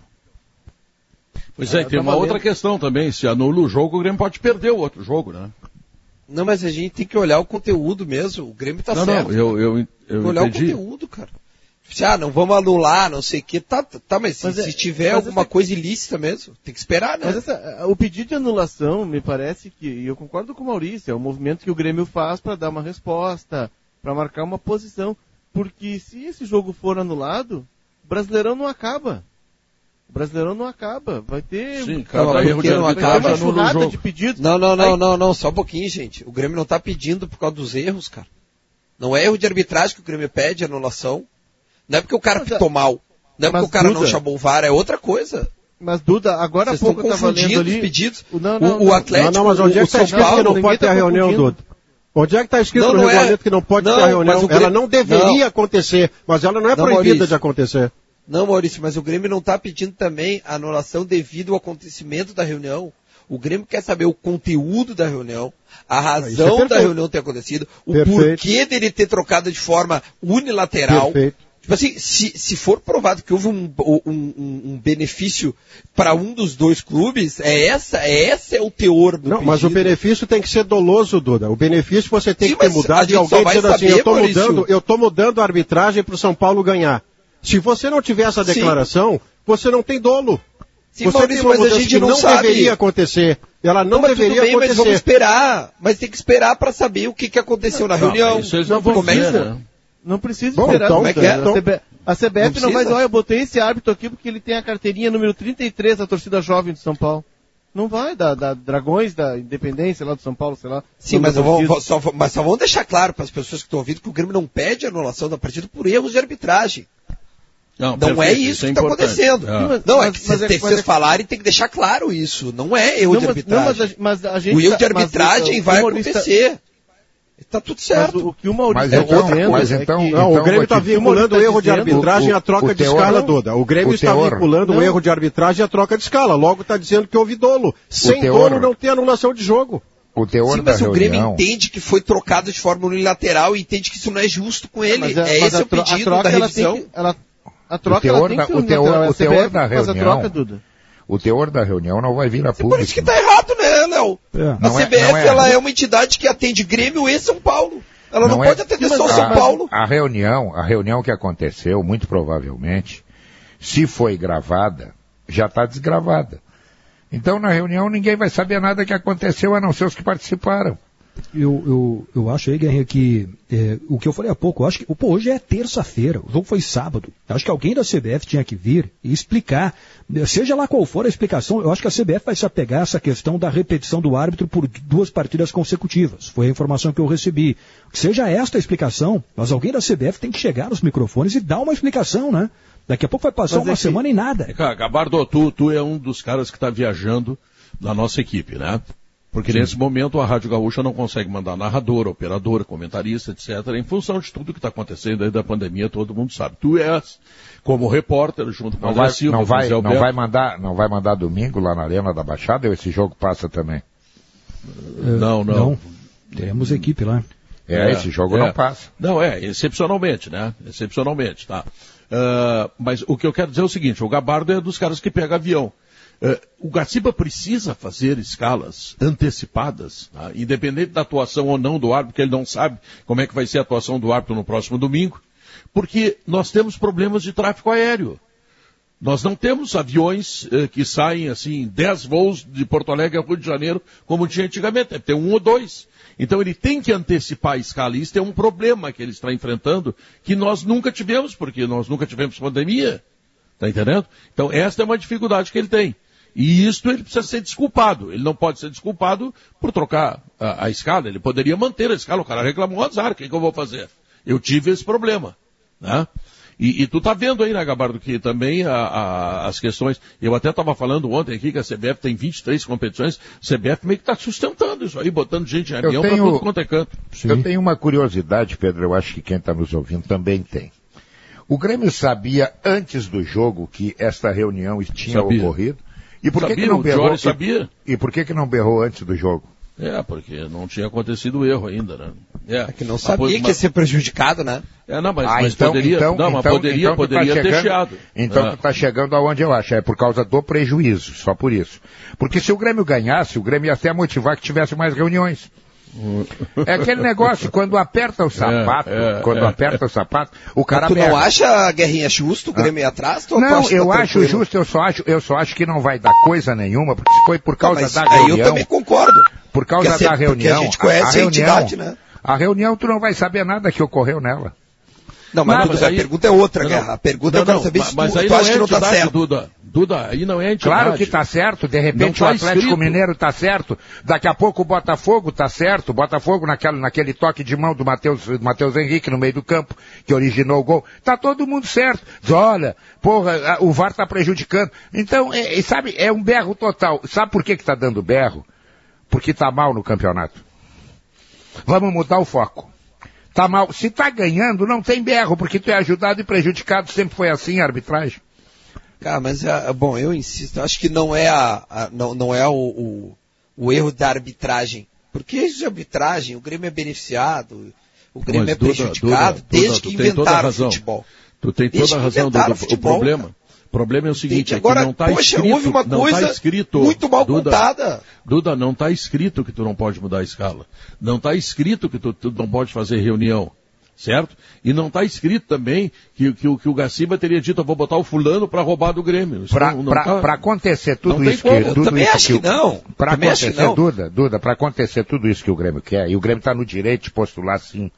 S2: Pois é, ah, tem uma valendo. outra questão também, se anula o jogo, o Grêmio pode perder o outro jogo, né?
S8: Não, mas a gente tem que olhar o conteúdo mesmo. O Grêmio tá
S2: não,
S8: certo.
S2: Não, eu, eu, eu
S8: olhar
S2: entendi.
S8: o conteúdo, cara. Ah, não vamos anular, não sei o que. Tá, tá, mas, mas se, é, se tiver alguma essa... coisa ilícita mesmo, tem que esperar, né?
S9: Mas essa, o pedido de anulação, me parece que, e eu concordo com o Maurício, é um movimento que o Grêmio faz para dar uma resposta, para marcar uma posição. Porque se esse jogo for anulado, o Brasileirão não acaba. O Brasileirão não acaba, vai ter...
S2: Sim, cada erro de
S8: não acaba,
S9: uma churrada de pedidos.
S8: Não, não, não, Aí... não, não, só um pouquinho, gente. O Grêmio não está pedindo por causa dos erros, cara. Não é erro de arbitragem que o Grêmio pede, anulação. Não é porque o cara mas, pitou mal. Não é porque o cara Duda, não chamou o V A R, é outra coisa.
S9: Mas, Duda, agora há pouco eu estava lendo ali...
S8: os pedidos.
S9: O, não, não,
S8: o, o Atlético,
S4: não, não, mas onde é que está escrito Paulo, que não pode ter tá reunião, Duda? Onde é que está escrito não, no não regulamento é... que não pode não, ter reunião? Grêmio... Ela não deveria não. acontecer, mas ela não é não, proibida Maurício. de acontecer.
S8: Não, Maurício, mas o Grêmio não está pedindo também a anulação devido ao acontecimento da reunião. O Grêmio quer saber o conteúdo da reunião, a razão é da reunião ter acontecido, o perfeito. porquê dele ter trocado de forma unilateral. Perfeito. Tipo assim, se, se for provado que houve um, um, um, um benefício para um dos dois clubes, é essa, é esse é o teor do
S4: Não,
S8: pedido.
S4: mas o benefício tem que ser doloso, Duda. O benefício você tem
S8: Sim,
S4: que ter
S8: mas
S4: mudado
S8: a
S4: de
S8: gente só
S4: alguém
S8: vai
S4: dizendo assim,
S8: saber,
S4: eu tô
S8: Maurício.
S4: mudando, eu tô mudando a arbitragem para o São Paulo ganhar. Se você não tiver essa declaração, Sim. você não tem dolo.
S8: Sim,
S4: você
S8: Maurício,
S4: tem uma
S8: mas a
S4: mudança
S8: gente
S4: que
S8: não,
S4: não
S8: sabe.
S4: deveria acontecer. Ela não,
S8: não mas
S4: deveria
S8: tudo bem,
S4: acontecer.
S8: Mas vamos esperar. Mas tem que esperar para saber o que, que aconteceu na
S9: não,
S8: reunião.
S9: Isso eles não vão
S8: Como
S9: ver,
S8: é que
S9: né? Não precisa
S4: Bom,
S9: esperar.
S4: então,
S9: Como é que é?
S4: então,
S9: a C B F, a C B F não,
S8: não
S9: vai dizer, olha, eu botei esse árbitro aqui porque ele tem a carteirinha número trinta e três da torcida jovem de São Paulo. Não vai, da, da Dragões, da Independência lá do São Paulo, sei lá.
S8: Sim, mas, eu vou, só, mas só vamos deixar claro para as pessoas que estão ouvindo que o Grêmio não pede a anulação da partida por erros de arbitragem. Não, não perfeito, é isso, isso que está é acontecendo. Ah. Não, é que vocês é, é, falarem tem que deixar claro isso. Não é erro não, de arbitragem. Não, mas a, mas a gente o erro de arbitragem mas, vai acontecer. Está tudo certo.
S4: Mas o que o Maurício
S8: está
S4: então,
S8: dizendo
S4: mas então, é que... Não, então, o Grêmio está vinculando o erro de arbitragem à troca de escala, Duda. O Grêmio está vinculando o erro de arbitragem à troca de escala. Logo está dizendo que houve dolo. Sem dolo não tem anulação de jogo.
S8: O teor Sim, mas da o Grêmio reunião... entende que foi trocado de forma unilateral e entende que isso não é justo com ele. Mas, é mas esse é o pedido troca, da revisão. Que, ela,
S9: a troca
S8: o teor,
S9: ela tem que
S8: o teor, o teor
S9: C B F
S8: da reunião,
S9: troca, Duda.
S8: O teor da reunião não vai vir a público.
S9: Por isso que está errado, né, Léo?
S8: É.
S9: A
S8: C
S9: B F
S8: é, é,
S9: ela é uma entidade que atende Grêmio e São Paulo. Ela não, não pode é, atender só São
S8: a,
S9: Paulo.
S8: A reunião, a reunião que aconteceu, muito provavelmente, se foi gravada, já está desgravada. Então, na reunião, ninguém vai saber nada que aconteceu, a não ser os que participaram.
S6: Eu, eu, eu acho aí, Guerrinha, que é, o que eu falei há pouco, eu acho que pô, hoje é terça-feira, o jogo foi sábado. Eu acho que alguém da C B F tinha que vir e explicar, seja lá qual for a explicação, eu acho que a C B F vai se apegar a essa questão da repetição do árbitro por duas partidas consecutivas. Foi a informação que eu recebi. Seja esta a explicação, mas alguém da C B F tem que chegar nos microfones e dar uma explicação, né? Daqui a pouco vai passar mas uma é semana que... e nada.
S2: Gabardo, tu, tu é um dos caras que está viajando na nossa equipe, né? Porque Sim. nesse momento a Rádio Gaúcha não consegue mandar narrador, operador, comentarista, etcétera, em função de tudo que está acontecendo aí da pandemia, todo mundo sabe. Tu és, como repórter, junto com
S8: não
S2: o André
S8: vai,
S2: Silva,
S8: não vai,
S2: não
S8: vai mandar, não vai mandar domingo lá na Arena da Baixada ou esse jogo passa também?
S2: Uh, não, não. Não.
S6: Teremos equipe lá.
S8: É, é esse jogo
S2: é.
S8: não passa.
S2: Não, é, excepcionalmente, né? Excepcionalmente, tá. Uh, mas o que eu quero dizer é o seguinte, o Gabardo é dos caras que pega avião. Uh, o Gaciba precisa fazer escalas antecipadas, tá? Independente da atuação ou não do árbitro, porque ele não sabe como é que vai ser a atuação do árbitro no próximo domingo, porque nós temos problemas de tráfego aéreo. Nós não temos aviões uh, que saem, assim, dez voos de Porto Alegre ao Rio de Janeiro, como tinha antigamente, deve ter um ou dois. Então ele tem que antecipar a escala, e isso é um problema que ele está enfrentando, que nós nunca tivemos, porque nós nunca tivemos pandemia, tá entendendo? Então esta é uma dificuldade que ele tem. E isto ele precisa ser desculpado. Ele não pode ser desculpado por trocar a, a escala. Ele poderia manter a escala. O cara reclamou azar. O que, que eu vou fazer? Eu tive esse problema. Né? E, e tu tá vendo aí, né, Gabardo, que também a, a, as questões... Eu até estava falando ontem aqui que a C B F tem vinte e três competições. A C B F meio que está sustentando isso aí, botando gente em avião para tudo quanto é canto.
S8: Sim. Eu tenho uma curiosidade, Pedro. Eu acho que quem está nos ouvindo também tem. O Grêmio sabia antes do jogo que esta reunião tinha
S2: sabia.
S8: ocorrido? E por
S2: sabia,
S8: que, que não berrou?
S2: E, sabia.
S8: E por que que não berrou antes do jogo?
S2: É, porque não tinha acontecido o erro ainda, né? É,
S8: é que não sabia que ia ser prejudicado, né?
S2: É, não, mas,
S8: ah,
S2: mas
S8: então,
S2: poderia,
S8: então,
S2: não, mas
S8: então,
S2: poderia,
S8: então
S2: poderia
S8: tá
S2: ter
S8: chegando,
S2: chiado.
S8: Então
S2: é.
S8: tu está chegando aonde eu acho, é por causa do prejuízo, só por isso. Porque se o Grêmio ganhasse, o Grêmio ia até motivar que tivesse mais reuniões. É aquele negócio, quando aperta o sapato, é, é, quando é, aperta é. o sapato, o cara...
S9: Mas tu não acha, Guerrinha, justo o Grêmio ir atrás?
S8: Não, eu tá acho justo, eu só acho, eu só acho que não vai dar coisa nenhuma, porque se foi por causa não, da
S9: aí
S8: reunião...
S9: eu também concordo.
S8: Por causa
S9: porque
S8: da a, reunião...
S9: a gente conhece a, a, a reunião, entidade, né?
S8: A reunião tu não vai saber nada que ocorreu nela.
S9: Não, mas, não, mas aí, a pergunta é outra, não, Guerra. A pergunta não, eu quero saber
S2: mas,
S9: se tu,
S2: mas aí
S9: tu
S2: não
S9: acha
S2: é
S9: que não tá certo.
S2: Duda. Duda, aí não é entidade.
S8: Claro que está certo, de repente
S2: tá
S8: o Atlético
S2: escrito.
S8: Mineiro está certo, daqui a pouco o Botafogo está certo, o Botafogo naquele, naquele toque de mão do Matheus, Matheus Henrique no meio do campo, que originou o gol, está todo mundo certo. Diz, olha, porra, o V A R está prejudicando. Então, é, sabe, é um berro total. Sabe por que está dando berro? Porque está mal no campeonato. Vamos mudar o foco. Tá mal. Se tá ganhando, não tem berro, porque tu é ajudado e prejudicado, sempre foi assim a arbitragem.
S9: Cara, mas, é, bom, eu insisto, eu acho que não é, a, a não, não é o, o, o erro da arbitragem. Porque isso de arbitragem, o Grêmio é beneficiado, o Grêmio mas, é prejudicado, Duda, Duda, desde Duda, que inventaram o futebol.
S2: Tu tem toda a razão do, do futebol, o problema. O problema é o seguinte, é
S8: agora,
S2: que não está escrito,
S8: houve uma
S2: não
S8: coisa
S2: tá escrito,
S8: muito mal
S2: Duda,
S8: contada.
S2: Duda, não está escrito que tu não pode mudar a escala. Não está escrito que tu, tu não pode fazer reunião. Certo? E não está escrito também que, que, que o Gaciba teria dito, eu vou botar o fulano para roubar do Grêmio.
S12: Para tá... acontecer tudo isso que...
S8: Eu
S12: tudo
S8: também
S12: isso
S8: acho que, que não.
S12: Para acontecer, que não. Duda, Duda, para acontecer tudo isso que o Grêmio quer, e o Grêmio está no direito de postular sim,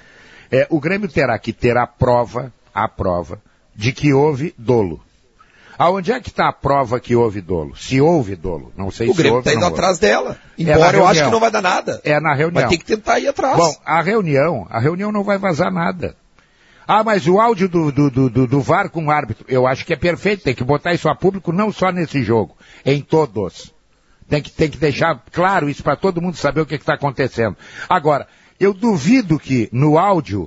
S12: é, o Grêmio terá que ter a prova, a prova, de que houve dolo. Aonde é que está a prova que houve dolo? Se houve dolo, não sei
S8: o
S12: se
S8: Grêmio
S12: houve.
S8: O Grêmio está indo atrás dela. Embora
S12: é
S8: eu acho que não vai dar nada.
S12: É na reunião.
S8: Vai ter que tentar ir atrás.
S12: Bom, a reunião, a reunião não vai vazar nada. Ah, mas o áudio do, do, do, do, do V A R com o árbitro, eu acho que é perfeito, tem que botar isso a público não só nesse jogo, em todos. Tem que, tem que deixar claro isso para todo mundo saber o que está acontecendo. Agora, eu duvido que no áudio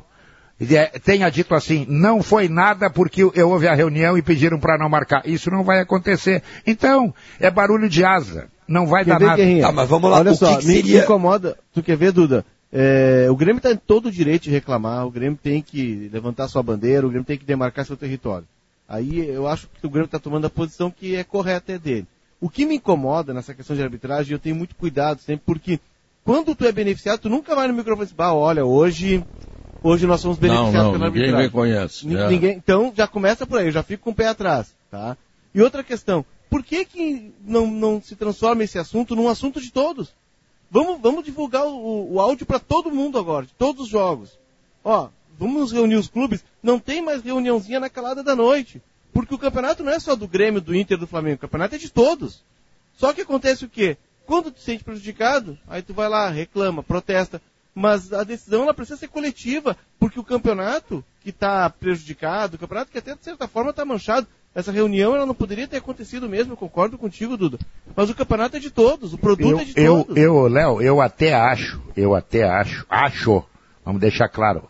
S12: tenha dito assim, não foi nada porque eu houve a reunião e pediram para não marcar. Isso não vai acontecer. Então, é barulho de asa. Não vai
S9: quer
S12: dar
S9: ver,
S12: nada.
S9: Guerrinha?
S8: Tá, mas vamos lá.
S9: Olha
S8: o
S9: só,
S8: que que
S9: me,
S8: seria...
S9: me incomoda. Tu quer ver, Duda? É, o Grêmio está em todo o direito de reclamar, o Grêmio tem que levantar sua bandeira, o Grêmio tem que demarcar seu território. Aí eu acho que o Grêmio está tomando a posição que é correta é dele. O que me incomoda nessa questão de arbitragem, eu tenho muito cuidado sempre, porque quando tu é beneficiado, tu nunca vai no microfone e diz, bah, olha, hoje... Hoje nós somos beneficiados
S2: não, não,
S9: pela
S2: ninguém
S9: arbitragem.
S2: me conhece.
S9: N-
S2: é.
S9: ninguém, então já começa por aí, eu já fico com o pé atrás. Tá? E outra questão, por que, que não, não se transforma esse assunto num assunto de todos? Vamos, vamos divulgar o, o áudio para todo mundo agora, de todos os jogos. Ó, vamos reunir os clubes, não tem mais reuniãozinha na calada da noite. Porque o campeonato não é só do Grêmio, do Inter, do Flamengo, o campeonato é de todos. Só que acontece o quê? Quando tu se sente prejudicado, aí tu vai lá, reclama, protesta. Mas a decisão ela precisa ser coletiva, porque o campeonato que está prejudicado, o campeonato que até de certa forma está manchado, essa reunião ela não poderia ter acontecido mesmo, eu concordo contigo, Duda. Mas o campeonato é de todos, o produto
S12: eu,
S9: é de
S12: eu,
S9: todos.
S12: Eu, Léo, eu até acho, eu até acho, acho, vamos deixar claro,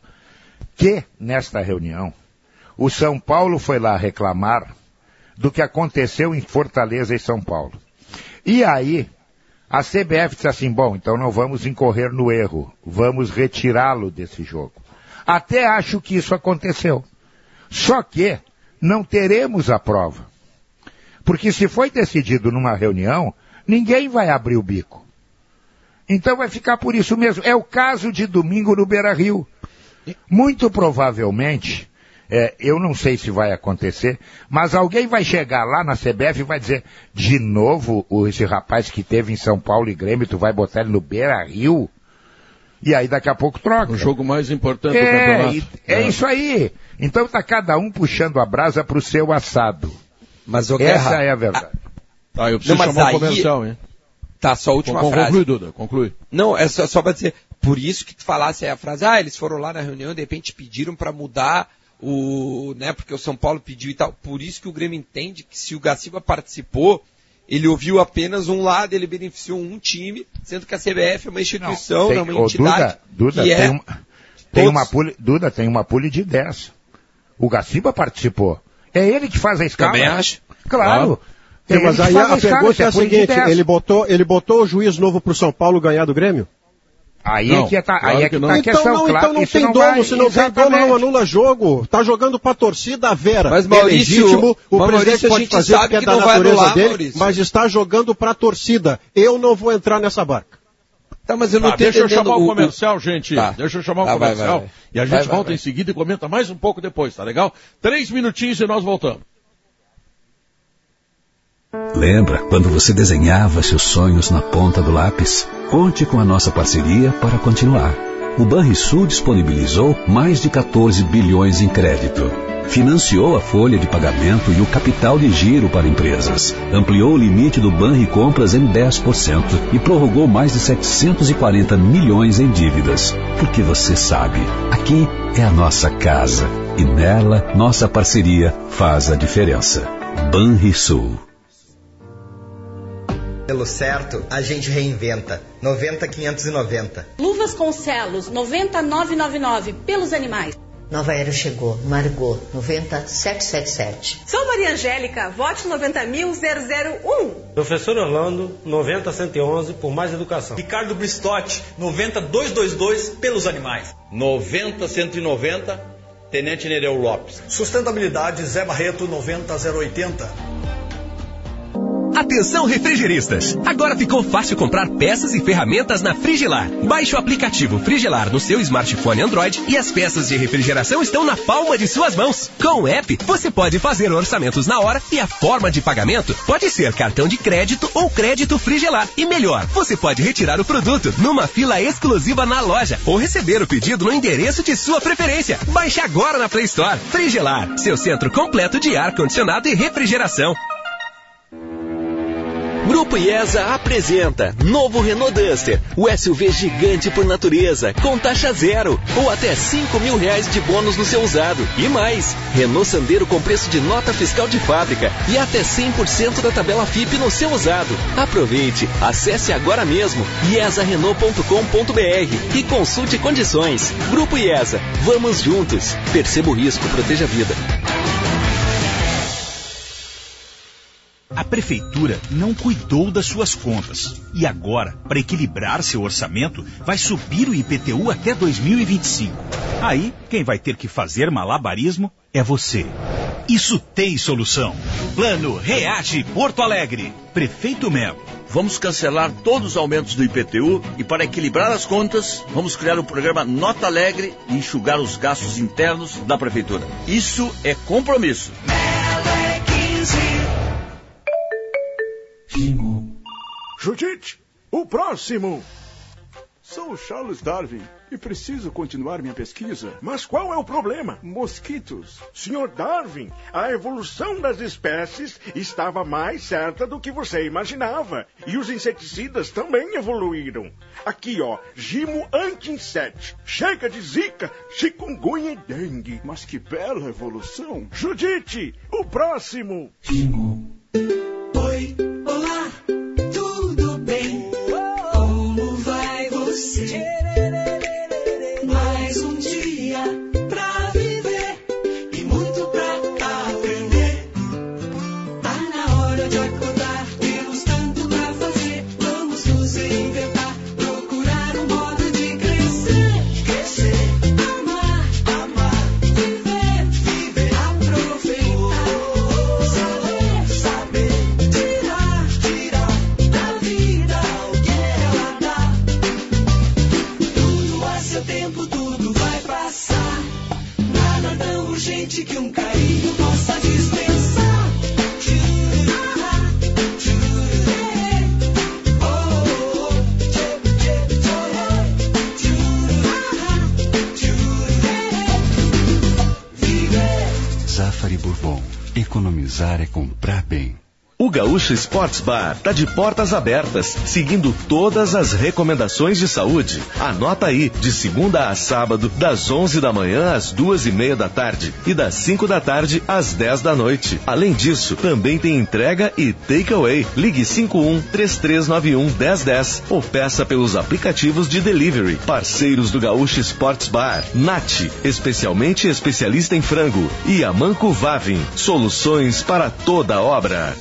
S12: que nesta reunião, o São Paulo foi lá reclamar do que aconteceu em Fortaleza e São Paulo. E aí, a C B F disse assim, bom, então não vamos incorrer no erro, vamos retirá-lo desse jogo. Até acho que isso aconteceu. Só que não teremos a prova. Porque se foi decidido numa reunião, ninguém vai abrir o bico. Então vai ficar por isso mesmo. É o caso de domingo no Beira-Rio. Muito provavelmente, é, eu não sei se vai acontecer, mas alguém vai chegar lá na C B F e vai dizer, de novo, esse rapaz que teve em São Paulo e Grêmio, tu vai botar ele no Beira-Rio? E aí daqui a pouco troca.
S2: O jogo mais importante
S12: é,
S2: do campeonato.
S12: É, é isso aí. Então tá cada um puxando a brasa pro seu assado.
S8: Mas o
S12: Essa
S8: Guerra,
S12: é a verdade.
S2: Ah, eu preciso
S8: não,
S2: chamar
S8: aí...
S2: o comercial, hein?
S8: Tá, só a última
S2: Con-
S8: frase.
S2: Conclui, Duda, conclui.
S8: Não, é só, só pra dizer, por isso que tu falasse aí a frase, ah, eles foram lá na reunião e de repente pediram pra mudar o, né, porque o São Paulo pediu e tal. Por isso que o Grêmio entende que se o Gaciba participou, ele ouviu apenas um lado, ele beneficiou um time, sendo que a C B F é uma instituição,
S12: Tem-
S8: é uma
S12: ô,
S8: entidade
S12: Duda, Duda,
S8: que
S12: tem,
S8: é...
S12: uma, tem uma
S8: todos-
S12: pule, Duda, tem uma pule de dez. O Gaciba participou. É ele que faz a escala.
S8: Também acho.
S12: Claro.
S4: Sim,
S12: É ele
S4: mas
S12: que
S4: aí
S12: faz
S4: a
S12: escala,
S4: pergunta
S12: isso
S4: é a
S12: pule de
S4: seguinte,
S12: dez.
S4: ele botou, ele botou o juiz novo pro São Paulo ganhar do Grêmio?
S12: Aí
S2: Não,
S12: é que tá,
S2: claro
S12: aí é
S2: que
S12: que
S2: não.
S12: tá a
S4: Então
S12: questão,
S4: não,
S12: claro,
S4: então não
S12: isso
S4: tem
S12: não
S4: dono,
S12: vai,
S4: se não tem dono
S12: exatamente.
S4: não anula jogo. Tá jogando pra torcida a Vera.
S8: Mas,
S4: É
S8: Maurício,
S4: legítimo, o
S8: mas,
S4: presidente
S8: Maurício, a
S4: pode
S8: gente
S4: fazer
S8: sabe
S4: porque é
S8: que
S4: da
S8: não vai
S4: natureza
S8: anular,
S4: dele,
S8: Maurício.
S4: mas está jogando pra torcida. Eu não vou entrar nessa barca.
S8: Tá, mas eu não
S2: Tá,
S8: tô
S2: deixa eu
S8: entendendo
S2: chamar o,
S8: o-
S2: comercial, gente.
S8: Tá.
S2: Deixa eu chamar o
S8: Tá, vai,
S2: comercial.
S8: vai, vai.
S2: E a gente
S8: Vai, vai,
S2: volta
S8: vai.
S2: em seguida e comenta mais um pouco depois, tá legal? Três minutinhos e nós voltamos.
S18: Lembra quando você desenhava seus sonhos na ponta do lápis? Conte com a nossa parceria para continuar. O Banrisul disponibilizou mais de quatorze bilhões em crédito. Financiou a folha de pagamento e o capital de giro para empresas. Ampliou o limite do Banri Compras em dez por cento e prorrogou mais de setecentos e quarenta milhões em dívidas. Porque você sabe, aqui é a nossa casa e nela nossa parceria faz a diferença. Banrisul.
S13: Pelo certo, a gente reinventa. noventa quinhentos e noventa.
S14: Luvas com celos, noventa novecentos e noventa e nove, pelos animais.
S15: Nova Era chegou, Margot, noventa setecentos e setenta e sete.
S14: Sou Maria Angélica, vote noventa mil zero zero um.
S16: Professor Orlando, noventa cento e onze, por mais educação.
S17: Ricardo Bristotti, noventa duzentos e vinte e dois, pelos animais.
S23: noventa cento e noventa
S3: Tenente Nereu Lopes.
S11: Sustentabilidade Zé Barreto noventa zero oitenta.
S17: Atenção refrigeristas! Agora ficou fácil comprar peças e ferramentas na Frigelar. Baixe o aplicativo Frigelar no seu smartphone Android e as peças de refrigeração estão na palma de suas mãos. Com o app, você pode fazer orçamentos na hora e a forma de pagamento pode ser cartão de crédito ou crédito Frigelar. E melhor, você pode retirar o produto numa fila exclusiva na loja ou receber o pedido no endereço de sua preferência. Baixe agora na Play Store. Frigelar, seu centro completo de ar-condicionado e refrigeração.
S19: Grupo IESA apresenta novo Renault Duster, o S U V gigante por natureza, com taxa zero, ou até cinco mil reais de bônus no seu usado. E mais, Renault Sandero com preço de nota fiscal de fábrica e até cem por cento da tabela F I P no seu usado. Aproveite, acesse agora mesmo iesa renault ponto com ponto b r e consulte condições. Grupo IESA, vamos juntos. Perceba o risco, proteja a vida.
S28: A prefeitura não cuidou das suas contas e agora, para equilibrar seu orçamento, vai subir o I P T U até dois mil e vinte e cinco. Aí, quem vai ter que fazer malabarismo é você. Isso tem solução. Plano Reage Porto Alegre. Prefeito Melo.
S23: Vamos cancelar todos os aumentos do I P T U e, para equilibrar as contas, vamos criar o programa Nota Alegre e enxugar os gastos internos da prefeitura. Isso é compromisso.
S20: Judite, o próximo! Sou Charles Darwin e preciso continuar minha pesquisa. Mas qual é o problema? Mosquitos. senhor Darwin, a evolução das espécies estava mais certa do que você imaginava. E os inseticidas também evoluíram. Aqui, ó, Gimo anti-inset. Chega de zika, chikungunya e dengue. Mas que bela evolução. Judite, o próximo!
S10: Oi, olá, tudo bem? Como vai você? Mais um dia pra viver e muito pra aprender. Tá na hora de acordar, temos tanto pra fazer. Vamos nos reinventar, procurar um modo de crescer. Crescer, amar, amar, viver, viver, aproveitar, saber, saber. Gente que um carinho possa dispensar.
S21: Zafari Bourbon. Economizar é comprar bem.
S1: O Gaúcho Sports Bar está de portas abertas, seguindo todas as recomendações de saúde. Anota aí, de segunda a sábado, das onze da manhã às duas e meia da tarde e das cinco da tarde às dez da noite. Além disso, também tem entrega e takeaway. Ligue cinco um, três três nove um, um zero um zero ou peça pelos aplicativos de delivery. Parceiros do Gaúcho Sports Bar, Nati, especialmente especialista em frango, e Amanco Vavin, soluções para toda obra.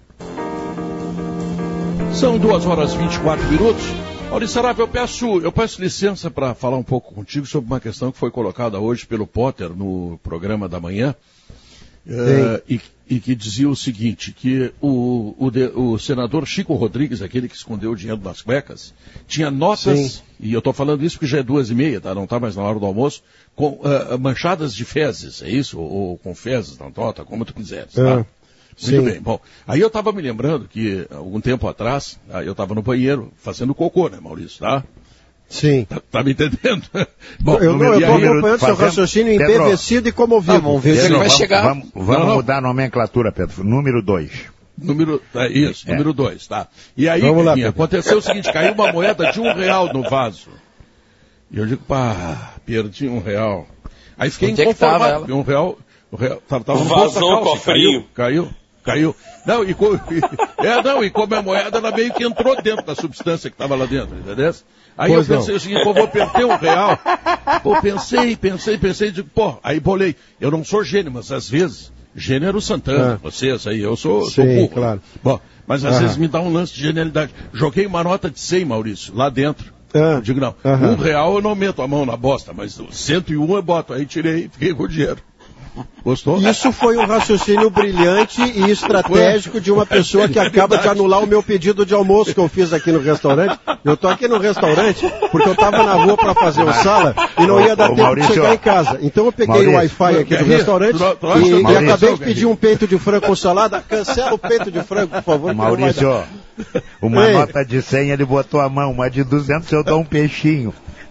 S2: São duas horas e vinte e quatro minutos. Maurício Saraiva, eu peço, eu peço licença para falar um pouco contigo sobre uma questão que foi colocada hoje pelo Potter no programa da manhã, uh, e, e que dizia o seguinte, que o, o, de, o senador Chico Rodrigues, aquele que escondeu o dinheiro das cuecas, tinha notas, Sim. e eu estou falando isso porque já é duas e meia, tá? Não está mais na hora do almoço, com uh, manchadas de fezes, é isso? Ou, ou com fezes na nota, como tu quiseres, tá? É. Muito Sim. bem. Bom, aí eu estava me lembrando que, algum tempo atrás, eu estava no banheiro fazendo cocô, né, Maurício, tá?
S4: Sim.
S2: Tá, tá me entendendo?
S4: Bom, eu estou acompanhando seu raciocínio embevecido e comovido.
S8: Vamos ver se ele vai
S12: vamos,
S8: chegar.
S12: Vamos, vamos não, não. mudar a nomenclatura, Pedro. Número dois.
S2: Número, é, isso, é. número dois, tá. E aí, lá, aconteceu o seguinte, caiu uma moeda de um real no vaso. E eu digo, pá, perdi um real. Aí fiquei Onde inconformado, é que tava um real... O real, tava, tava
S23: Vazou o cofrinho.
S2: Caiu, caiu, caiu. Não, e, e, é, não, e como a moeda, ela meio que entrou dentro da substância que estava lá dentro, entendeu? Aí pois eu pensei não. o seguinte, pô, vou perder um real. Pô, pensei, pensei, pensei, digo, pô, aí bolei. Eu não sou gênio, mas às vezes, gênio era o Santana, ah. vocês aí, eu sou, Sim, sou burro.
S4: Claro.
S2: Bom, mas às ah. vezes me dá um lance de genialidade. Joguei uma nota de cem, Maurício, lá dentro. Eu digo, não, uhum. um real eu não meto a mão na bosta, mas cento e um eu boto. Aí tirei, fiquei com o dinheiro. Gostou?
S4: Isso foi um raciocínio brilhante e estratégico de uma pessoa que acaba de anular o meu pedido de almoço que eu fiz aqui no restaurante. Eu tô aqui no restaurante porque eu tava na rua para fazer o sala e não ia dar tempo Maurício, de chegar em casa. Então eu peguei Maurício, o Wi-Fi aqui do restaurante tu, tu e, e acabei de pedir um peito de frango com salada. Cancela o peito de frango, por favor.
S12: Maurício, uma Ei. nota de cem ele botou a mão, uma de duzentos eu dou um peixinho.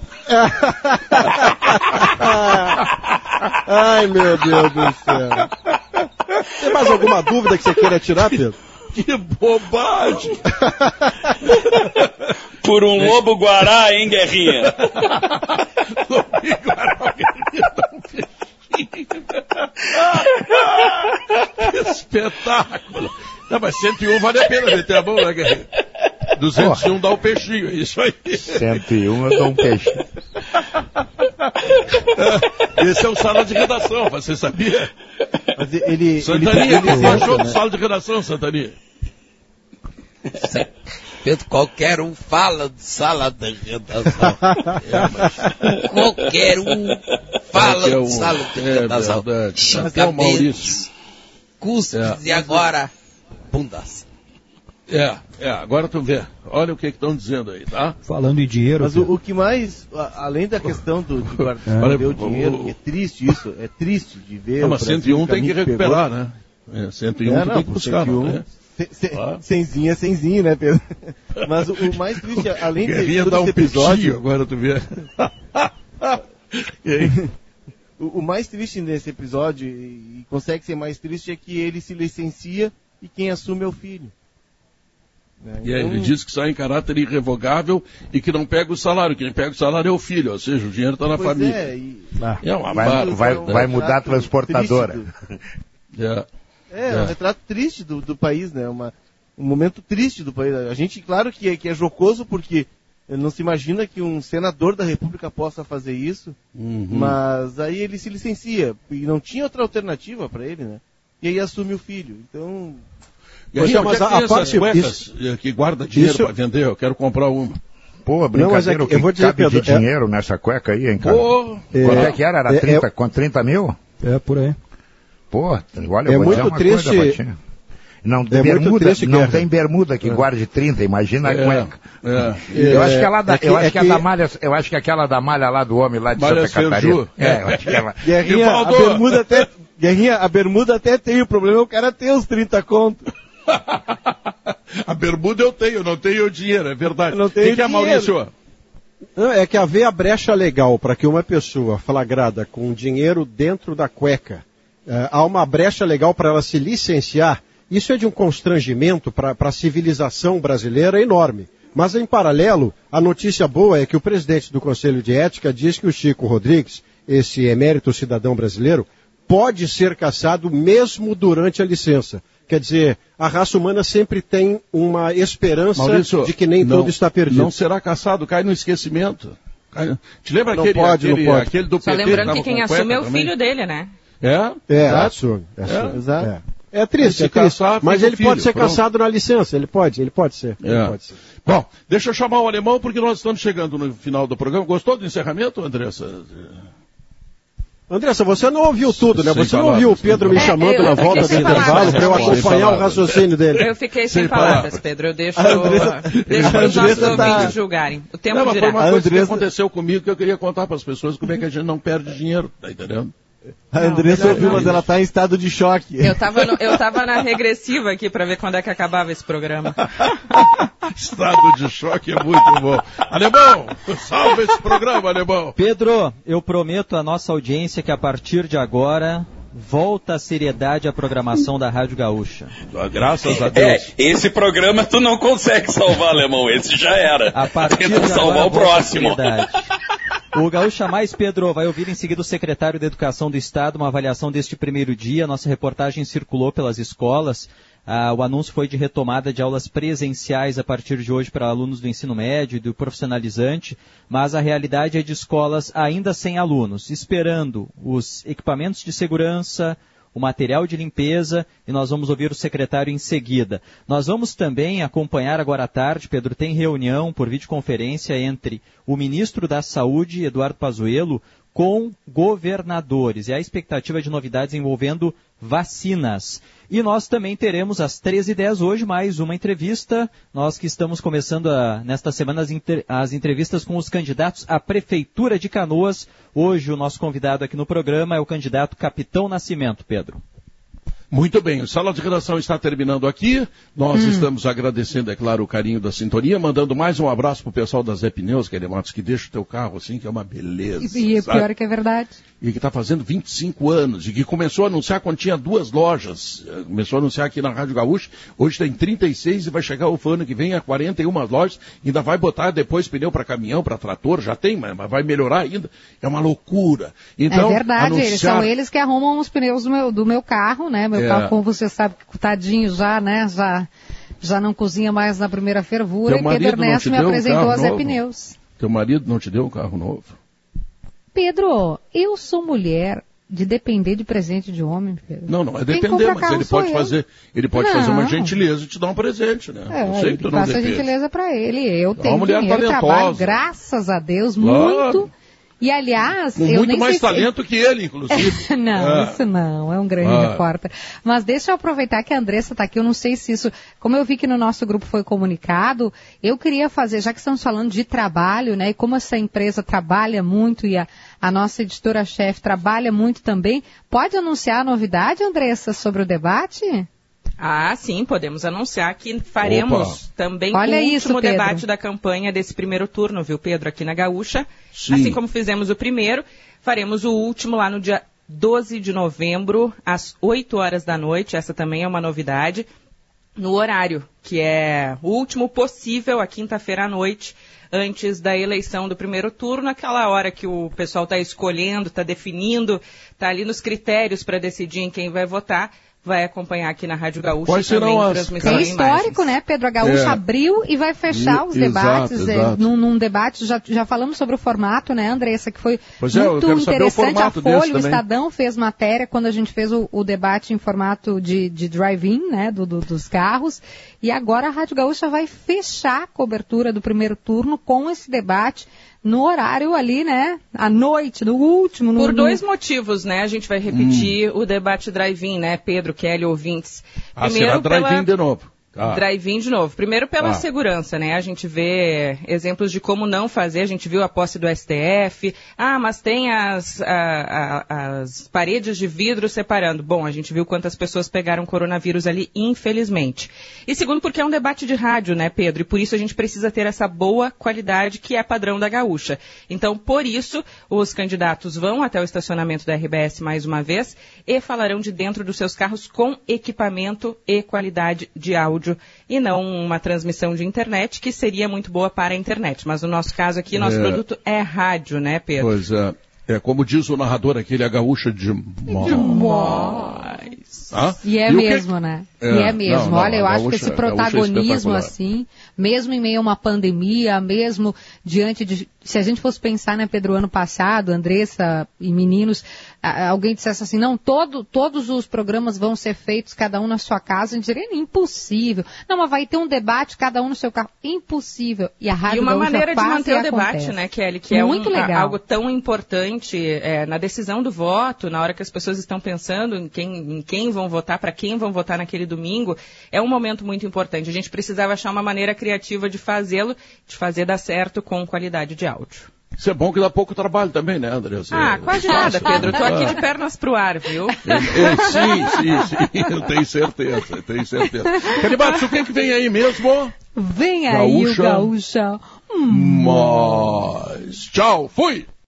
S4: Ai, meu Deus do céu. Tem mais alguma dúvida que você queira tirar, Pedro?
S2: Que bobagem!
S3: Por um lobo guará, hein, Guerrinha?
S2: Lobo guará, Guerrinha, dá um peixinho. Que espetáculo! Não, mas cento e um vale a pena meter a mão, né, Guerrinha? duzentos e um dá um peixinho, é isso aí.
S12: cento e um eu dou um peixinho.
S2: Esse é o sala de redação, você sabia?
S9: Mas ele,
S2: Santaninha, o que você achou
S9: né?
S2: do sala de redação, Santaninha?
S8: Pedro, qualquer um fala de sala de redação. É, mas... Qualquer um fala é um... de sala de é redação. Xingamentos, custos é. e agora bundas.
S2: É, é, agora tu vê. Olha o que estão dizendo aí, tá?
S6: Falando em dinheiro.
S9: Mas o, o que mais, a, além da questão do, de guardar é. o dinheiro, é triste isso, é triste de ver.
S2: Não, mas cento e um tem que recuperar, pegou. né? É, cento e um é, não, tem que buscar.
S9: cento e um, né? Cenzinho é cenzinho, né, Pedro? Mas o, o mais triste, além de todo
S2: um
S9: esse episódio...
S2: Peixinho, agora tu vê.
S9: E aí? O, o mais triste nesse episódio, e consegue ser mais triste, é que ele se licencia e quem assume é o filho. Né?
S2: E aí então... ele diz que sai em caráter irrevogável e que não pega o salário. Quem pega o salário é o filho, ou seja, o dinheiro está na pois família.
S9: É, e...
S12: ah, é uma vai, vai, vai mudar a transportadora.
S9: É, é, é um retrato triste do, do país, né? Uma, um momento triste do país. A gente, claro que é, que é jocoso porque não se imagina que um senador da República possa fazer isso, uhum. mas aí ele se licencia e não tinha outra alternativa para ele, né? E aí assume o filho. Então...
S2: Poxa, mas a, a parte cuecas isso, que guarda dinheiro isso... para vender, eu quero comprar uma.
S12: Pô, brincadeira, não, é que, eu vou dizer, cabe Pedro, de é... dinheiro nessa cueca aí, hein, cara? Pô, é, quanto é que era? Era trinta, é, com trinta mil?
S6: É, por aí.
S12: Pô, olha, eu
S4: é
S12: vou
S4: muito
S12: dizer uma
S4: triste...
S12: coisa, Batinha. Não,
S4: é
S12: bermuda,
S4: triste,
S12: não
S4: Guerra.
S12: tem bermuda que é. guarde trinta, imagina a
S2: é,
S12: cueca.
S2: É,
S12: eu acho que ela da,
S4: é que,
S12: eu acho
S4: é
S12: que, que a da malha, eu acho que aquela da malha lá do homem lá de
S2: malha
S12: Santa Catarina.
S2: É,
S12: eu acho que ela...
S9: Guerrinha, a bermuda até, Guerrinha, a bermuda até tem, o problema é o cara ter os trinta contos.
S2: A bermuda eu tenho, não tenho dinheiro, é verdade.
S4: Não tenho
S2: que, que é, Maurício?
S4: Não, é que haver a brecha legal para que uma pessoa flagrada com dinheiro dentro da cueca, uh, há uma brecha legal para ela se licenciar, isso é de um constrangimento para a civilização brasileira enorme. Mas, em paralelo, a notícia boa é que o presidente do Conselho de Ética diz que o Chico Rodrigues, esse emérito cidadão brasileiro, pode ser cassado mesmo durante a licença. Quer dizer, a raça humana sempre tem uma esperança Maurício, de que nem não, tudo está perdido.
S2: Não será caçado, cai no esquecimento. Cai... Te lembra
S4: não
S2: aquele,
S4: pode,
S2: aquele,
S4: não pode.
S2: aquele do P T?
S5: Só lembrando que, que quem assume é o filho dele, né?
S2: É?
S4: É,
S2: Exato.
S4: assume. assume.
S2: É. Exato.
S4: É. É triste, é triste. Caçar, mas ele filho, pode ser pronto. caçado na licença, ele pode, ele pode ser.
S2: É.
S4: Ele pode ser.
S2: Bom, deixa eu chamar o alemão porque nós estamos chegando no final do programa. Gostou do encerramento, Andressa?
S4: Andressa, você não ouviu tudo, né? Você sem não ouviu o Pedro me chamando é, eu, na volta do intervalo para eu acompanhar o raciocínio dele.
S5: Eu fiquei sem, sem palavras, palavras, Pedro. Eu deixo, Andressa, deixo para os nossos ouvintes tá... julgarem. O tempo
S2: não, mas
S5: dirá.
S2: Foi uma coisa Andressa... que aconteceu comigo que eu queria contar para as pessoas como é que a gente não perde dinheiro, tá entendendo?
S9: A Andressa ouviu, mas ela está em estado de choque.
S5: Eu estava eu tava na regressiva aqui para ver quando é que acabava esse programa.
S2: Estado de choque é muito bom. Alemão, salve esse programa, Alemão.
S7: Pedro, eu prometo à nossa audiência que a partir de agora volta a seriedade à programação da Rádio Gaúcha.
S2: Graças a Deus.
S3: É, esse programa tu não consegue salvar, Alemão. Esse já era.
S7: A partir
S3: Tenta
S7: de
S3: salvar
S7: agora,
S3: o próximo.
S7: O Gaúcha Mais, Pedro, vai ouvir em seguida o secretário de Educação do Estado, uma avaliação deste primeiro dia. Nossa reportagem circulou pelas escolas. Ah, o anúncio foi de retomada de aulas presenciais a partir de hoje para alunos do ensino médio e do profissionalizante, mas a realidade é de escolas ainda sem alunos, esperando os equipamentos de segurança, o material de limpeza, e nós vamos ouvir o secretário em seguida. Nós vamos também acompanhar agora à tarde, Pedro, tem reunião por videoconferência entre o ministro da Saúde, Eduardo Pazuello, com governadores, e a expectativa de novidades envolvendo vacinas. E nós também teremos às treze e dez hoje mais uma entrevista, nós que estamos começando a, nesta semana as, inter, as entrevistas com os candidatos à Prefeitura de Canoas. Hoje o nosso convidado aqui no programa é o candidato Capitão Nascimento, Pedro.
S2: Muito bem, o Sala de Redação está terminando aqui. Nós hum. estamos agradecendo, é claro, o carinho da sintonia, mandando mais um abraço pro pessoal da Zé Pneus, que é Matos, que deixa o teu carro assim, que é uma beleza.
S13: E, e é pior é que é verdade.
S2: E que está fazendo vinte e cinco anos, e que começou a anunciar quando tinha duas lojas. Começou a anunciar aqui na Rádio Gaúcha, hoje tem trinta e seis e vai chegar o ano que vem a quarenta e uma lojas, ainda vai botar depois pneu para caminhão, para trator, já tem, mas vai melhorar ainda. É uma loucura. Então,
S13: é verdade,
S2: anunciar...
S13: eles são eles que arrumam os pneus do meu, do meu carro, né? Meu é... carro, como você sabe, tadinho já, né? Já, já não cozinha mais na primeira fervura, e Pedro Ernesto me apresentou a Zé Pneus.
S2: Teu marido não te deu um carro novo?
S13: Pedro, eu sou mulher de depender de presente de homem, Pedro.
S2: Não, não é depender, mas ele pode eu. fazer, ele pode
S13: não.
S2: fazer uma gentileza e te dar um presente, né?
S13: É,
S2: eu sei que tu não
S13: faça
S2: depende.
S13: gentileza para ele. Eu
S2: é
S13: tenho
S2: mulher
S13: dinheiro,
S2: talentosa.
S13: trabalho, graças a Deus,
S2: claro.
S13: muito. E, aliás,
S2: com
S13: eu
S2: muito
S13: nem
S2: mais
S13: sei
S2: talento
S13: se...
S2: que ele, inclusive.
S13: não,
S2: ah.
S13: isso não, é um grande ah. repórter. Mas deixa eu aproveitar que a Andressa está aqui, eu não sei se isso... Como eu vi que no nosso grupo foi comunicado, eu queria fazer, já que estamos falando de trabalho, né, e como essa empresa trabalha muito e a, a nossa editora-chefe trabalha muito também, pode anunciar a novidade, Andressa, sobre o debate?
S5: Ah, sim, podemos anunciar que faremos Opa. também
S13: Olha
S5: o
S13: isso,
S5: último
S13: Pedro.
S5: debate da campanha desse primeiro turno, viu, Pedro, aqui na Gaúcha.
S2: Sim.
S5: Assim como fizemos o primeiro, faremos o último lá no dia doze de novembro, às oito horas da noite. Essa também é uma novidade, no horário, que é o último possível, a quinta-feira à noite, antes da eleição do primeiro turno, aquela hora que o pessoal está escolhendo, está definindo, está ali nos critérios para decidir em quem vai votar. Vai acompanhar aqui na Rádio Gaúcha.
S2: Quais
S5: também
S2: serão as...
S5: transmissão
S13: É histórico, né, Pedro? A Gaúcha
S2: é.
S13: abriu e vai fechar
S2: e,
S13: os debates.
S2: Exato,
S13: é,
S2: exato.
S13: Num, num debate, já, já falamos sobre o formato, né, Andressa, que foi
S2: pois
S13: muito
S2: é,
S13: interessante. A Folha, o
S2: também.
S13: Estadão fez matéria quando a gente fez o, o debate em formato de, de drive-in, né, do, do, dos carros. E agora a Rádio Gaúcha vai fechar a cobertura do primeiro turno com esse debate no horário ali, né, à noite, no último. No,
S5: Por dois
S13: no...
S5: motivos, né, a gente vai repetir hum. o debate drive-in, né, Pedro, Kelly, ouvintes.
S2: Ah, será drive-in pela... de novo. Ah.
S5: Drive-in de novo. Primeiro pela
S2: ah.
S5: segurança, né? A gente vê exemplos de como não fazer. A gente viu a posse do S T F. Ah, mas tem as, a, a, as paredes de vidro separando. Bom, a gente viu quantas pessoas pegaram coronavírus ali, infelizmente. E segundo, porque é um debate de rádio, né, Pedro? E por isso a gente precisa ter essa boa qualidade que é padrão da Gaúcha. Então, por isso, os candidatos vão até o estacionamento da R B S mais uma vez e falarão de dentro dos seus carros com equipamento e qualidade de áudio. E não uma transmissão de internet, que seria muito boa para a internet. Mas no nosso caso aqui, nosso é. produto é rádio, né, Pedro?
S2: Pois é. É como diz o narrador aqui, ele é gaúcha demais.
S13: Ah? E é e mesmo, que... né? É. E é mesmo. Não, não, Olha, eu gaúcha, acho que esse protagonismo, é assim, mesmo em meio a uma pandemia, mesmo diante de... Se a gente fosse pensar, né, Pedro, ano passado, Andressa e meninos, alguém dissesse assim, não, todo, todos os programas vão ser feitos, cada um na sua casa, a gente diria, impossível. Não, mas vai ter um debate, cada um no seu carro. Impossível. E a Rádio
S5: E uma
S13: Gaúcha
S5: maneira de manter o debate,
S13: acontece.
S5: né, Kelly, que é
S13: muito
S5: um,
S13: legal.
S5: algo tão importante é, na decisão do voto, na hora que as pessoas estão pensando em quem, em quem vão votar, para quem vão votar naquele domingo, é um momento muito importante. A gente precisava achar uma maneira criativa de fazê-lo, de fazer dar certo com qualidade de áudio.
S2: Isso é bom que dá pouco trabalho também, né, André? Você
S5: ah,
S2: é...
S5: quase nada, Pedro. Eu tô aqui de pernas pro ar, viu?
S2: É, é, sim, sim, sim. Eu tenho certeza, eu tenho certeza. Caribatos, o que é que vem aí mesmo?
S13: Vem aí Gaúcha. o Gaúcha.
S2: Hum. Mas... Tchau, fui!